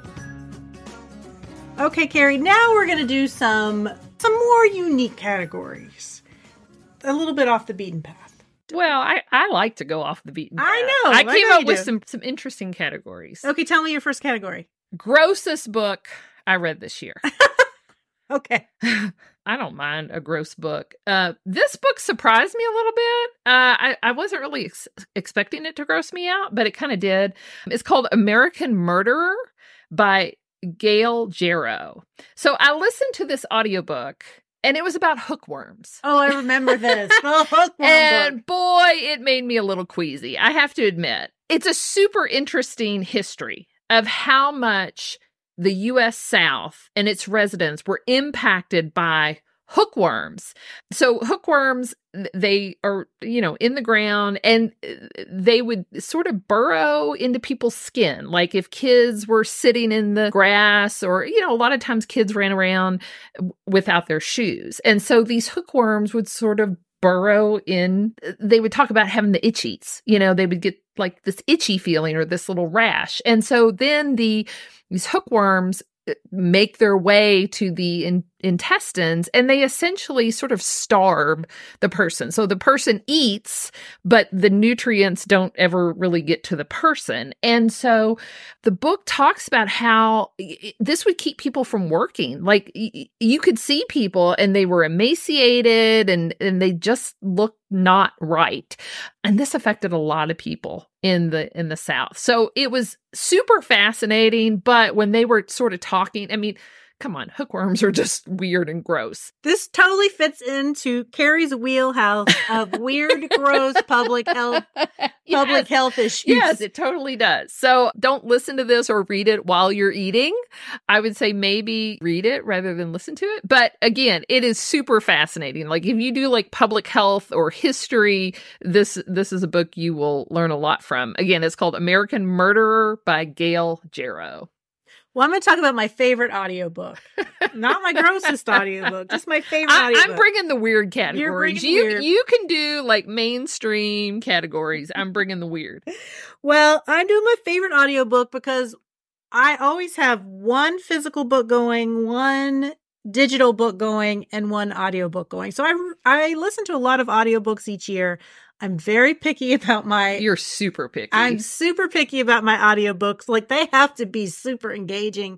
Okay, Carrie, now we're going to do some some more unique categories. A little bit off the beaten path. Well, I, I like to go off the beaten path. I know. I I came know up you with do. some, some interesting categories. Okay, tell me your first category. Grossest book I read this year. Okay. I don't mind a gross book. Uh, this book surprised me a little bit. Uh, I, I wasn't really ex- expecting it to gross me out, but it kind of did. It's called American Murderer by Gail Jarrow. So I listened to this audiobook, and it was about hookworms. Oh, I remember this. Oh, hookworm And book. boy, it made me a little queasy, I have to admit. It's a super interesting history of how much the U S South and its residents were impacted by hookworms. So hookworms, they are, you know, in the ground, and they would sort of burrow into people's skin. Like if kids were sitting in the grass, or, you know, a lot of times kids ran around without their shoes. And so these hookworms would sort of burrow in. They would talk about having the itchies, you know, they would get like this itchy feeling or this little rash. And so then the these hookworms make their way to the in- intestines, and they essentially sort of starve the person. So the person eats, but the nutrients don't ever really get to the person. And so the book talks about how this would keep people from working. Like y- you could see people and they were emaciated, and, and they just looked not right. And this affected a lot of people in the in the South. So it was super fascinating, but when they were sort of talking, I mean, come on, hookworms are just weird and gross. This totally fits into Carrie's wheelhouse of weird, gross public health public Yes. health issues. Yes, it totally does. So don't listen to this or read it while you're eating. I would say maybe read it rather than listen to it. But again, it is super fascinating. Like if you do like public health or history, this this is a book you will learn a lot from. Again, it's called American Murderer by Gail Jarrow. Well, I'm going to talk about my favorite audiobook. Not my grossest audiobook, just my favorite I, audiobook. I'm bringing the weird categories. bringing You weird. you can do like mainstream categories. I'm bringing the weird. Well, I do my favorite audiobook because I always have one physical book going, one digital book going, and one audiobook going. So I I listen to a lot of audiobooks each year. I'm very picky about my You're super picky. I'm super picky about my audiobooks. Like they have to be super engaging,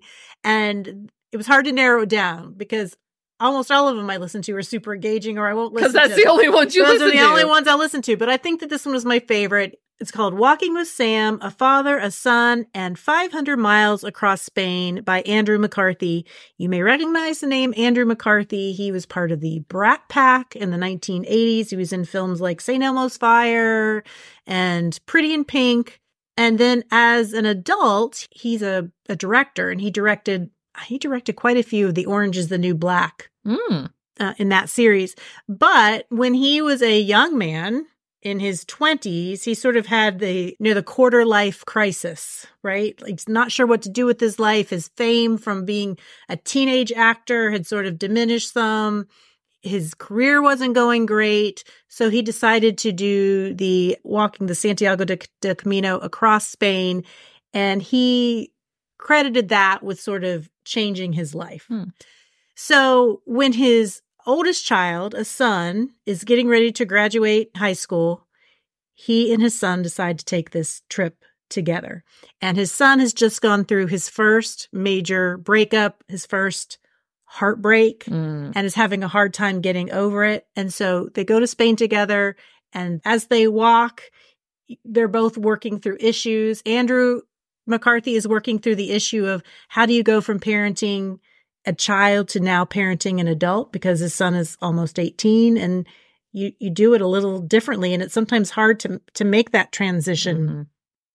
and it was hard to narrow it down because almost all of them I listen to are super engaging, or I won't listen to. Because that's the only ones you Those listen are the to. only ones I listen to. But I think that this one was my favorite. It's called Walking with Sam, A Father, a Son, and five hundred Miles Across Spain by Andrew McCarthy. You may recognize the name Andrew McCarthy. He was part of the Brat Pack in the nineteen eighties. He was in films like Saint Elmo's Fire and Pretty in Pink. And then as an adult, he's a, a director, and he directed he directed quite a few of The Orange is the New Black Mm. uh, in that series. But when he was a young man, in his twenties, he sort of had the, you know, the quarter life crisis, right? Like he's not sure what to do with his life. His fame from being a teenage actor had sort of diminished some. His career wasn't going great. So he decided to do the walking the Santiago de, de Camino across Spain. And he credited that with sort of changing his life. Hmm. So when his oldest child, a son, is getting ready to graduate high school, he and his son decide to take this trip together. And his son has just gone through his first major breakup, his first heartbreak, Mm. and is having a hard time getting over it. And so they go to Spain together. And as they walk, they're both working through issues. Andrew McCarthy is working through the issue of how do you go from parenting a child to now parenting an adult, because his son is almost eighteen, and you, you do it a little differently. And it's sometimes hard to, to make that transition. Mm-hmm.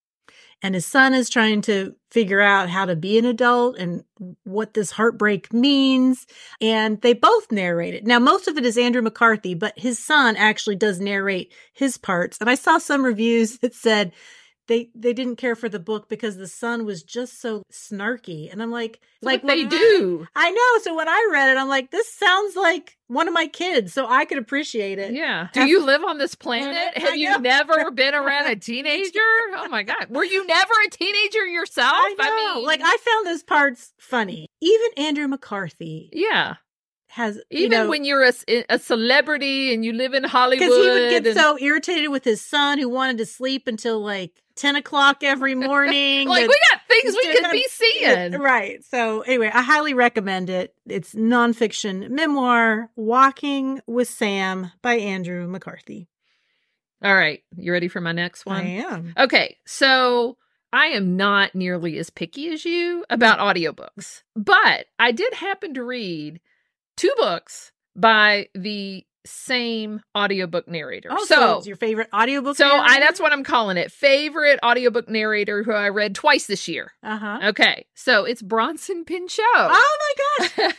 And his son is trying to figure out how to be an adult and what this heartbreak means. And they both narrate it. Now, most of it is Andrew McCarthy, but his son actually does narrate his parts. And I saw some reviews that said they, they didn't care for the book because the son was just so snarky. And I'm like, like what they when- do. I know. So when I read it, I'm like, this sounds like one of my kids. So I could appreciate it. Yeah. Do you live on this planet? I Have you know. never been around a teenager? Oh my God. Were you never a teenager yourself? I know. mean, like I found those parts funny. Even Andrew McCarthy yeah. has, you Even know, when you're a, a celebrity and you live in Hollywood. because he would get and- so irritated with his son who wanted to sleep until like ten o'clock every morning. like, that- we got things we could be seeing. Right. So anyway, I highly recommend it. It's nonfiction memoir, Walking with Sam by Andrew McCarthy. All right. You ready for my next one? I am. Okay. So I am not nearly as picky as you about audiobooks, but I did happen to read two books by the same audiobook narrator. Oh, so, so it's your favorite audiobook? So I narrator? that's what I'm calling it. Favorite audiobook narrator who I read twice this year. Uh-huh. Okay. So it's Bronson Pinchot. Oh my gosh.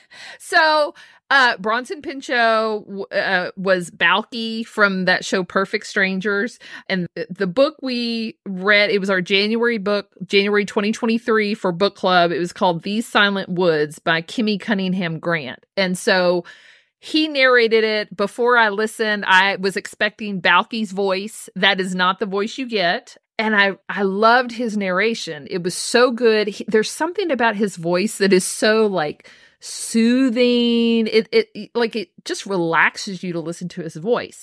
so uh Bronson Pinchot uh, was Balky from that show Perfect Strangers, and the book we read, it was our January book, January twenty twenty-three for book club. It was called These Silent Woods by Kimmy Cunningham Grant. And so he narrated it. Before I listened, I was expecting Balky's voice. That is not the voice you get. And I, I loved his narration. It was so good. He, there's something about his voice that is so like soothing. It, it, like it just relaxes you to listen to his voice.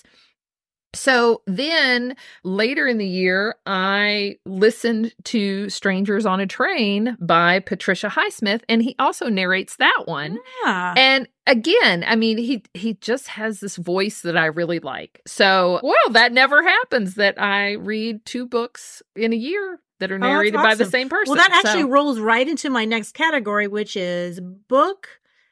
So then later in the year, I listened to Strangers on a Train by Patricia Highsmith, and he also narrates that one. Yeah. And again, I mean, he he just has this voice that I really like. So, well, that never happens that I read two books in a year that are Oh, that's narrated by the awesome. same person. Well, that actually So- rolls right into my next category, which is book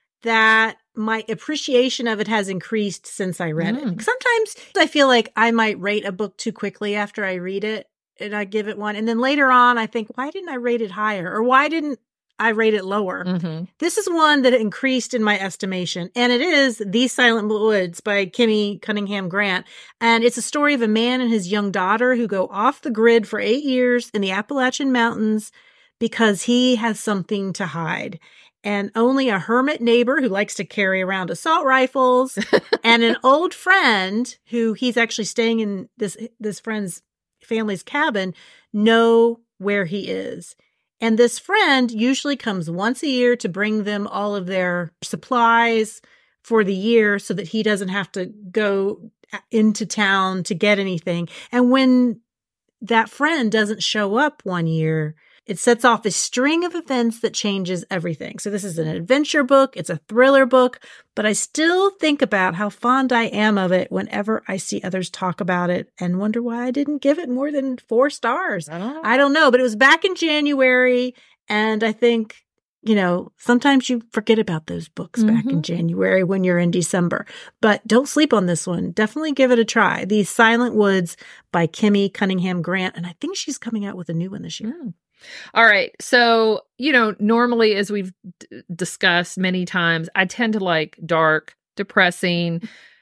that my appreciation of it has increased since I read Mm. it. Sometimes I feel like I might rate a book too quickly after I read it and I give it one. And then later on, I think, why didn't I rate it higher? Or why didn't I rate it lower? Mhm. This is one that increased in my estimation. And it is These Silent Woods by Kimmy Cunningham Grant. And it's a story of a man and his young daughter who go off the grid for eight years in the Appalachian Mountains because he has something to hide. And only a hermit neighbor who likes to carry around assault rifles and an old friend who he's actually staying in this, this friend's family's cabin know where he is. And this friend usually comes once a year to bring them all of their supplies for the year so that he doesn't have to go into town to get anything. And when that friend doesn't show up one year, it sets off a string of events that changes everything. So this is an adventure book. It's a thriller book, but I still think about how fond I am of it whenever I see others talk about it and wonder why I didn't give it more than four stars. I don't know. I don't know, but it was back in January. And I think, you know, sometimes you forget about those books back in January when you're in December, but don't sleep on this one. Definitely give it a try. These Silent Woods by Kimmy Cunningham Grant. And I think she's coming out with a new one this year. Mm. All right. So, you know, normally, as we've d- discussed many times, I tend to like dark, depressing,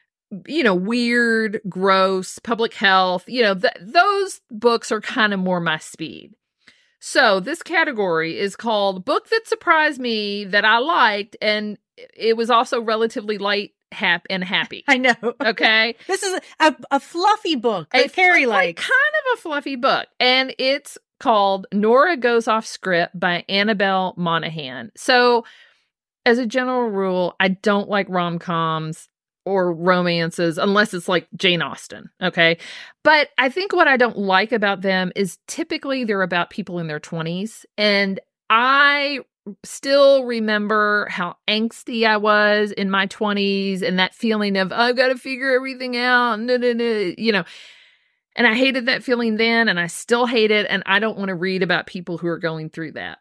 you know, weird, gross, public health. You know, th- those books are kind of more my speed. So this category is called Book That Surprised Me That I Liked, and it was also relatively light hap- and happy. I know. Okay. This is a, a fluffy book that A Carrie fl- like likes. kind of a fluffy book, and it's called Nora Goes Off Script by Annabelle Monaghan. So, as a general rule, I don't like rom-coms. or romances unless it's like Jane Austen. Okay. But I think what I don't like about them is typically they're about people in their twenties. And I still remember how angsty I was in my twenties and that feeling of, I've got to figure everything out. No, no, no, you know, and I hated that feeling then and I still hate it. And I don't want to read about people who are going through that.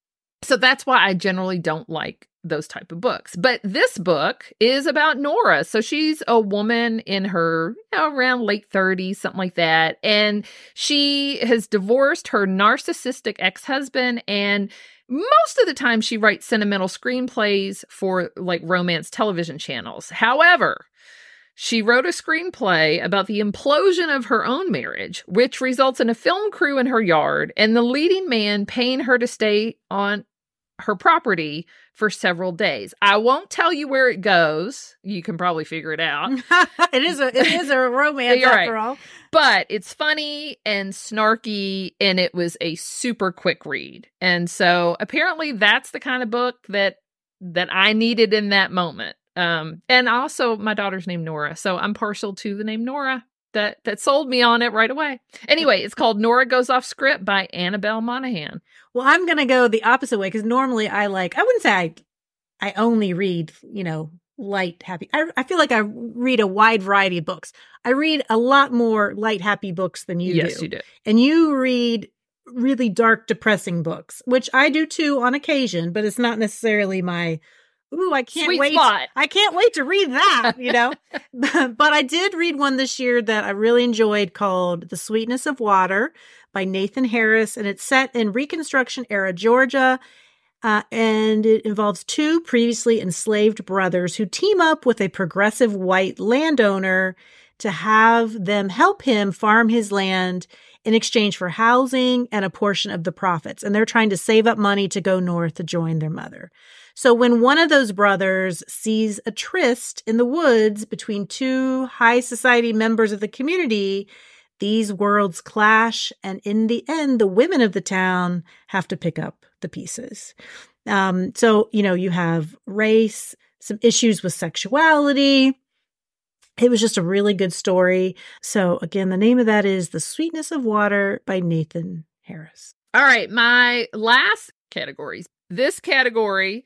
So that's why I generally don't like those type of books. But this book is about Nora. So she's a woman in her, you know, around late thirties, something like that. And she has divorced her narcissistic ex-husband. And most of the time she writes sentimental screenplays for like romance television channels. However, she wrote a screenplay about the implosion of her own marriage, which results in a film crew in her yard and the leading man paying her to stay on her property for several days. I won't tell you where it goes. You can probably figure it out. it is a it is a romance You're after right. all. But it's funny and snarky, and it was a super quick read. And so apparently that's the kind of book that that I needed in that moment. Um, and also my daughter's named Nora, so I'm partial to the name Nora. That that sold me on it right away. Anyway, it's called Nora Goes Off Script by Annabelle Monaghan. Well, I'm going to go the opposite way because normally I like, I wouldn't say I, I only read, you know, light, happy. I, I feel like I read a wide variety of books. I read a lot more light, happy books than you yes, do. Yes, you do. And you read really dark, depressing books, which I do too on occasion, but it's not necessarily my, ooh, I can't Sweet wait. spot. I can't wait to read that, you know? But I did read one this year that I really enjoyed called The Sweetness of Water by Nathan Harris. And it's set in Reconstruction era Georgia. Uh, and it involves two previously enslaved brothers who team up with a progressive white landowner to have them help him farm his land in exchange for housing and a portion of the profits. And they're trying to save up money to go north to join their mother. So when one of those brothers sees a tryst in the woods between two high society members of the community, these worlds clash. And in the end, the women of the town have to pick up the pieces. Um, so, you know, you have race, some issues with sexuality. It was just a really good story. So again, the name of that is The Sweetness of Water by Nathan Harris. All right. My last categories. This category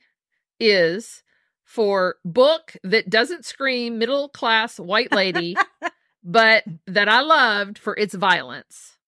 is for book that doesn't scream middle class white lady, but that I loved for its violence.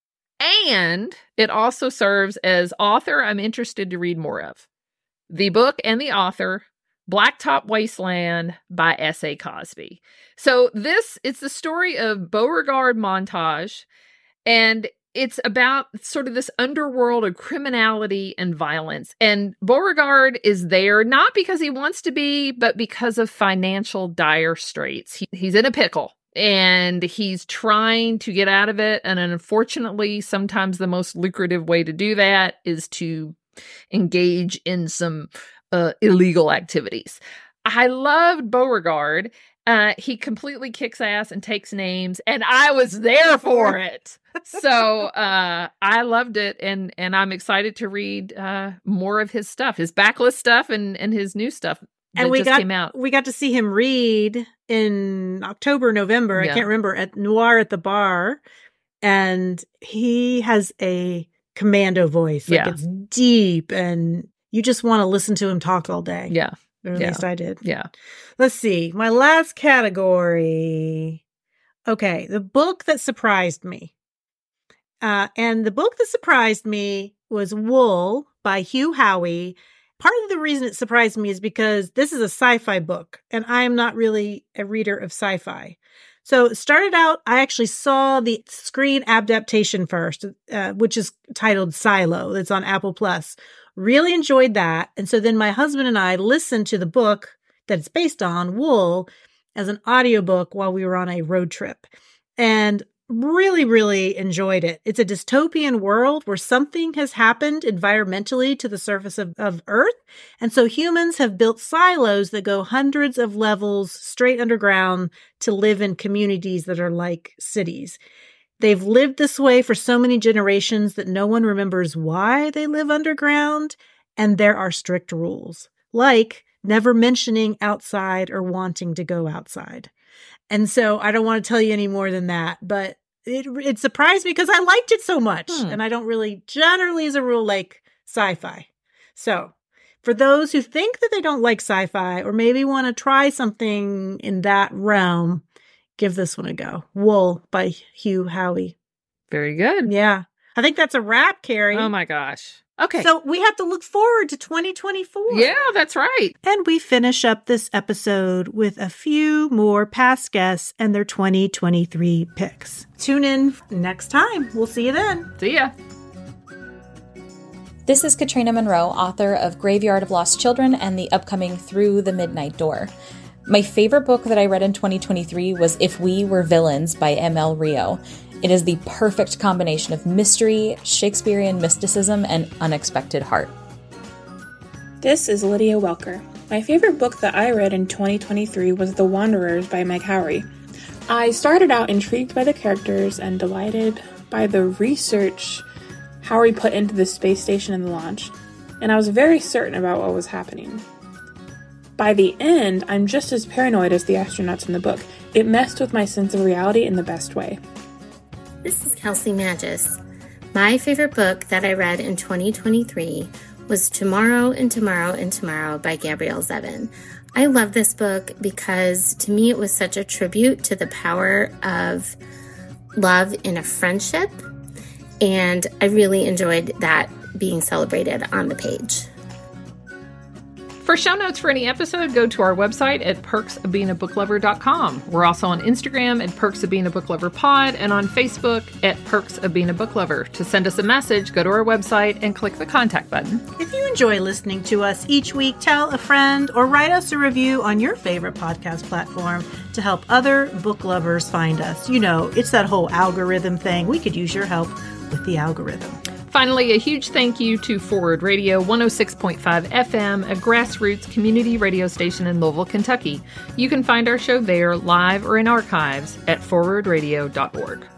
And it also serves as author I'm interested to read more of. The book and the author, Blacktop Wasteland by S A Cosby. So this, it's the story of Beauregard Montage, and it's about sort of this underworld of criminality and violence. And Beauregard is there not because he wants to be, but because of financial dire straits. He, he's in a pickle and he's trying to get out of it. And unfortunately, sometimes the most lucrative way to do that is to engage in some uh, illegal activities. I loved Beauregard. Uh, he completely kicks ass and takes names, and I was there for it. So uh, I loved it, and and I'm excited to read uh, more of his stuff, his backlist stuff, and and his new stuff that and we just got, came out. We got to see him read in October, November. Yeah. I can't remember, at Noir at the Bar, and he has a commando voice. Like Yeah. it's deep, and you just want to listen to him talk all day. Yeah. Or at Yeah. least I did. Yeah. Let's see. My last category. Okay. The book that surprised me. Uh, and the book that surprised me was Wool by Hugh Howey. Part of the reason it surprised me is because this is a sci-fi book, and I am not really a reader of sci-fi. So it started out, I actually saw the screen adaptation first, uh, which is titled Silo. That's on Apple Plus. Really enjoyed that. And so then my husband and I listened to the book that it's based on, Wool, as an audiobook while we were on a road trip. And really, really enjoyed it. It's a dystopian world where something has happened environmentally to the surface of, of Earth. And so humans have built silos that go hundreds of levels straight underground to live in communities that are like cities. They've lived this way for so many generations that no one remembers why they live underground. And there are strict rules, like never mentioning outside or wanting to go outside. And so I don't want to tell you any more than that, but it, it surprised me because I liked it so much. Hmm. And I don't really generally as a rule like sci-fi. So for those who think that they don't like sci-fi or maybe want to try something in that realm, give this one a go. Wool by Hugh Howey. Very good. Yeah. I think that's a wrap, Carrie. Oh my gosh. Okay. So we have to look forward to twenty twenty-four. Yeah, that's right. And we finish up this episode with a few more past guests and their twenty twenty-three picks. Tune in next time. We'll see you then. See ya. This is Katrina Monroe, author of Graveyard of Lost Children and the upcoming Through the Midnight Door. My favorite book that I read in twenty twenty-three was If We Were Villains by M L Rio. It is the perfect combination of mystery, Shakespearean mysticism, and unexpected heart. This is Lydia Welker. My favorite book that I read in twenty twenty-three was The Wanderers by Meg Howry. I started out intrigued by the characters and delighted by the research Howry put into the space station and the launch, and I was very certain about what was happening. By the end, I'm just as paranoid as the astronauts in the book. It messed with my sense of reality in the best way. This is Kelsey Magis. My favorite book that I read in twenty twenty-three was Tomorrow and Tomorrow and Tomorrow by Gabrielle Zevin. I love this book because to me it was such a tribute to the power of love in a friendship, and I really enjoyed that being celebrated on the page. For show notes for any episode, go to our website at perks of being a book lover dot com. We're also on Instagram at Perks of Being a Book Lover Pod and on Facebook at Perks of Being a Book Lover. To send us a message, go to our website and click the contact button. If you enjoy listening to us each week, tell a friend or write us a review on your favorite podcast platform to help other book lovers find us. You know, it's that whole algorithm thing. We could use your help with the algorithm. Finally, a huge thank you to Forward Radio one oh six point five F M, a grassroots community radio station in Louisville, Kentucky. You can find our show there live or in archives at forward radio dot org.